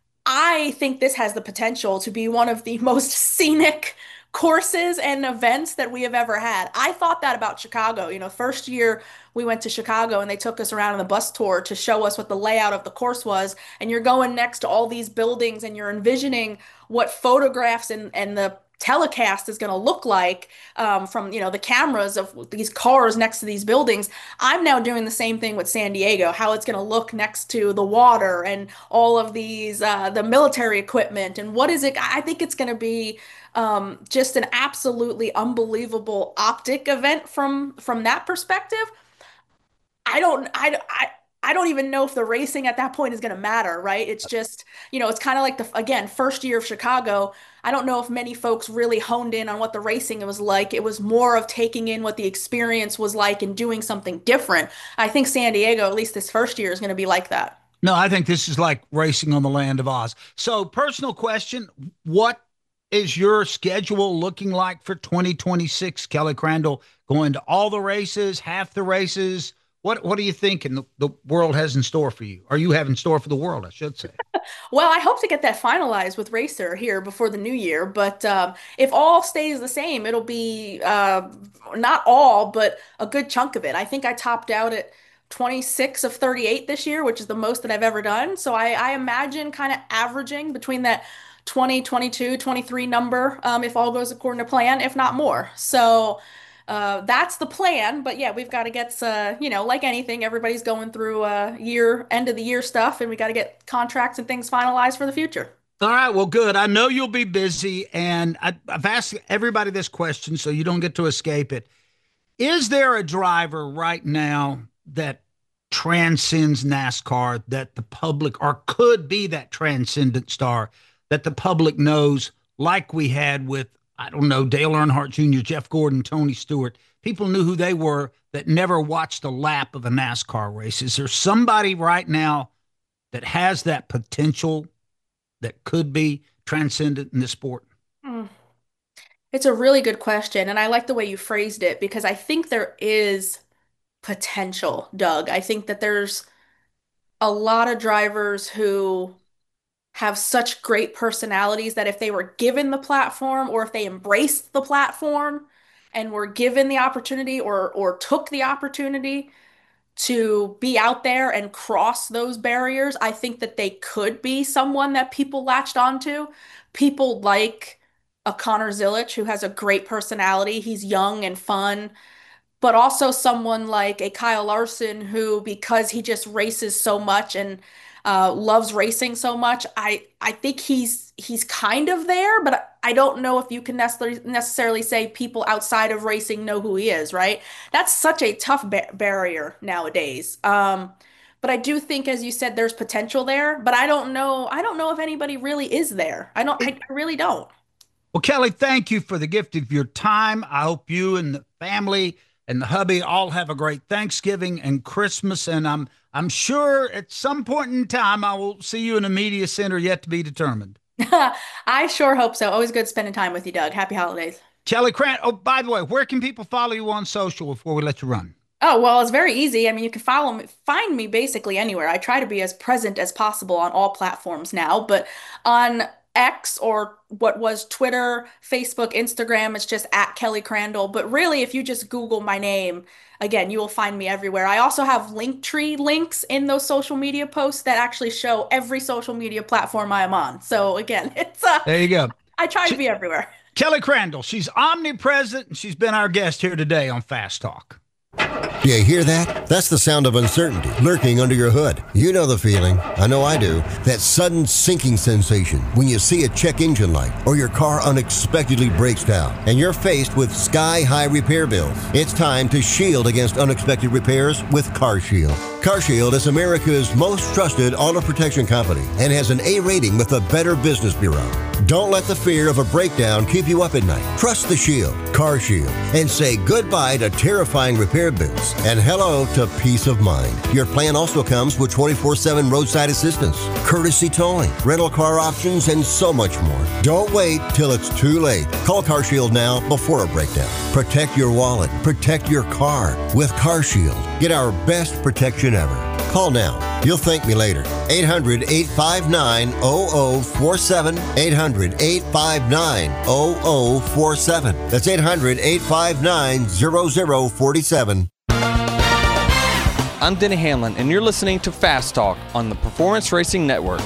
S25: I think this has the potential to be one of the most scenic courses and events that we have ever had. I thought that about Chicago. You know, first year we went to Chicago and they took us around on the bus tour to show us what the layout of the course was. And you're going next to all these buildings and you're envisioning what photographs and, and the telecast is going to look like um, from, you know, the cameras of these cars next to these buildings. I'm now doing the same thing with San Diego, how it's going to look next to the water and all of these, uh, the military equipment. And what is it? I think it's going to be um, just an absolutely unbelievable optic event from, from that perspective. I don't, I, I, I don't even know if the racing at that point is going to matter, right? It's just, you know, it's kind of like the, again, first year of Chicago. I don't know if many folks really honed in on what the racing was like. It was more of taking in what the experience was like and doing something different. I think San Diego, at least this first year, is going to be like that.
S1: No, I think this is like racing on the land of Oz. So, personal question, what is your schedule looking like for twenty twenty-six? Kelly Crandall going to all the races, half the races? What what are you thinking the, the world has in store for you? Or you have in store for the world, I should say.
S25: Well, I hope to get that finalized with Racer here before the new year. But um, if all stays the same, it'll be uh, not all, but a good chunk of it. I think I topped out at twenty-six of thirty-eight this year, which is the most that I've ever done. So I, I imagine kind of averaging between that twenty, twenty-two, twenty-three number um, if all goes according to plan, if not more. So Uh, that's the plan, but yeah, we've got to get, uh, you know, like anything, everybody's going through uh, year, end of the year stuff, and we got to get contracts and things finalized for the future.
S1: All right, well, good. I know you'll be busy, and I, I've asked everybody this question so you don't get to escape it. Is there a driver right now that transcends NASCAR, that the public, or could be that transcendent star that the public knows, like we had with, I don't know, Dale Earnhardt Junior, Jeff Gordon, Tony Stewart? People knew who they were that never watched a lap of a NASCAR race. Is there somebody right now that has that potential that could be transcendent in this sport?
S25: Mm. It's a really good question, and I like the way you phrased it because I think there is potential, Doug. I think that there's a lot of drivers who have such great personalities that if they were given the platform or if they embraced the platform and were given the opportunity or or took the opportunity to be out there and cross those barriers, I think that they could be someone that people latched onto. People like a Connor Zilisch, who has a great personality. He's young and fun, but also someone like a Kyle Larson who, because he just races so much, and uh, loves racing so much. I I think he's he's kind of there, but I don't know if you can necessarily necessarily say people outside of racing know who he is, right? That's such a tough ba- barrier nowadays. Um, but I do think, as you said, there's potential there, but I don't know. I don't know if anybody really is there. I don't. I, I really don't.
S1: Well, Kelly, thank you for the gift of your time. I hope you and the family and the hubby all have a great Thanksgiving and Christmas. And I'm I'm sure at some point in time I will see you in a media center yet to be determined.
S25: I sure hope so. Always good spending time with you, Doug. Happy holidays.
S1: Kelly Crandall. Oh, by the way, where can people follow you on social before we let you run?
S25: Oh, well, it's very easy. I mean, you can follow me, find me basically anywhere. I try to be as present as possible on all platforms now, but on X, or what was Twitter, Facebook, Instagram, it's just at Kelly Crandall. But really, if you just Google my name, again, you will find me everywhere. I also have Linktree links in those social media posts that actually show every social media platform I am on. So again, it's uh,
S1: there you go.
S25: I try to be everywhere.
S1: Kelly Crandall, she's omnipresent, and she's been our guest here today on Fast Talk.
S3: You hear that? That's the sound of uncertainty lurking under your hood. You know the feeling. I know I do. That sudden sinking sensation when you see a check engine light or your car unexpectedly breaks down and you're faced with sky-high repair bills. It's time to shield against unexpected repairs with CarShield. CarShield is America's most trusted auto protection company and has an A rating with the Better Business Bureau. Don't let the fear of a breakdown keep you up at night. Trust the Shield, CarShield, and say goodbye to terrifying repair bills and hello to peace of mind. Your plan also comes with twenty-four seven roadside assistance, courtesy towing, rental car options, and so much more. Don't wait till it's too late. Call CarShield now before a breakdown. Protect your wallet. Protect your car with CarShield. Get our best protection ever. Call now. You'll thank me later. eight hundred, eight five nine, zero zero four seven. eight hundred, eight five nine, zero zero four seven. That's eight hundred, eight five nine, zero zero four seven.
S8: I'm Denny Hamlin, and you're listening to Fast Talk on the Performance Racing Network.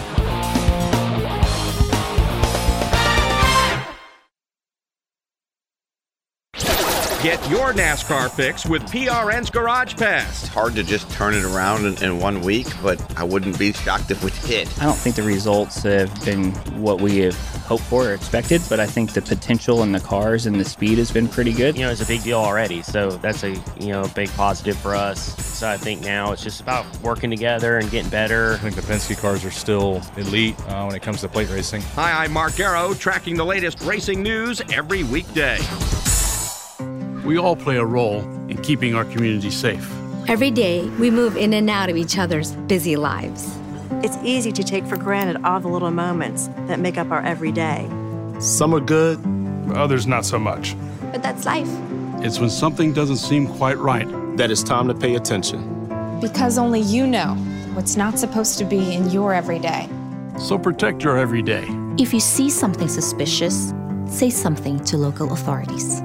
S9: Get your NASCAR fix with P R N's Garage Pass.
S10: It's hard to just turn it around in, in one week, but I wouldn't be shocked if we did.
S11: I don't think the results have been what we have hoped for or expected, but I think the potential in the cars and the speed has been pretty good.
S13: You know, it's a big deal already, so that's a you know big positive for us. So I think now it's just about working together and getting better.
S26: I think the Penske cars are still elite uh, when it comes to plate racing.
S9: Hi, I'm Mark Garrow, tracking the latest racing news every weekday.
S27: We all play a role in keeping our community safe.
S28: Every day, we move in and out of each other's busy lives.
S29: It's easy to take for granted all the little moments that make up our everyday.
S27: Some are good, others not so much.
S28: But that's life.
S27: It's when something doesn't seem quite right that it's time to pay attention.
S30: Because only you know what's not supposed to be in your everyday.
S27: So protect your everyday.
S31: If you see something suspicious, say something to local authorities.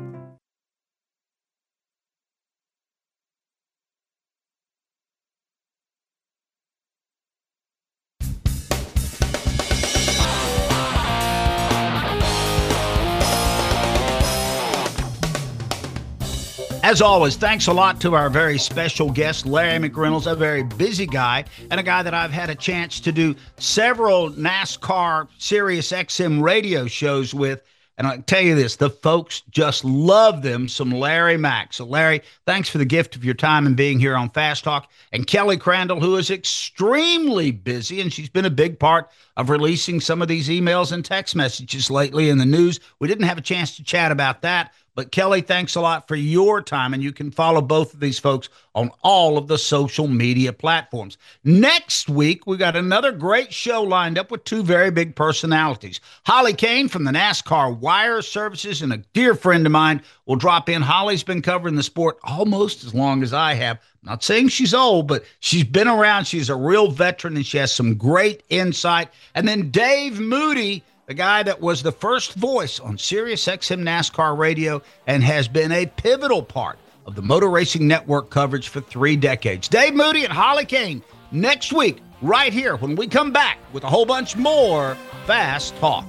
S1: As always, thanks a lot to our very special guest, Larry McReynolds, a very busy guy and a guy that I've had a chance to do several NASCAR Sirius X M radio shows with. And I can tell you this, the folks just love them some Larry Mack. So, Larry, thanks for the gift of your time and being here on Fast Talk. And Kelly Crandall, who is extremely busy, and she's been a big part of releasing some of these emails and text messages lately in the news. We didn't have a chance to chat about that. But, Kelly, thanks a lot for your time, and you can follow both of these folks on all of the social media platforms. Next week, we got another great show lined up with two very big personalities. Holly Kane from the NASCAR Wire Services and a dear friend of mine will drop in. Holly's been covering the sport almost as long as I have. I'm not saying she's old, but she's been around. She's a real veteran, and she has some great insight. And then Dave Moody, the guy that was the first voice on Sirius X M NASCAR radio and has been a pivotal part of the Motor Racing Network coverage for three decades. Dave Moody and Holly Kane next week, right here when we come back with a whole bunch more Fast Talk.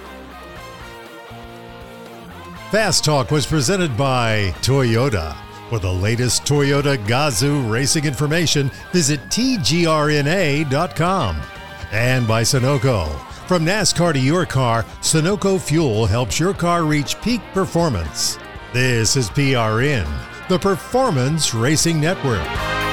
S32: Fast Talk was presented by Toyota.
S2: For the latest Toyota Gazoo racing information, visit T G R N A dot com. And by Sunoco. From NASCAR to your car, Sunoco Fuel helps your car reach peak performance. This is P R N, the Performance Racing Network.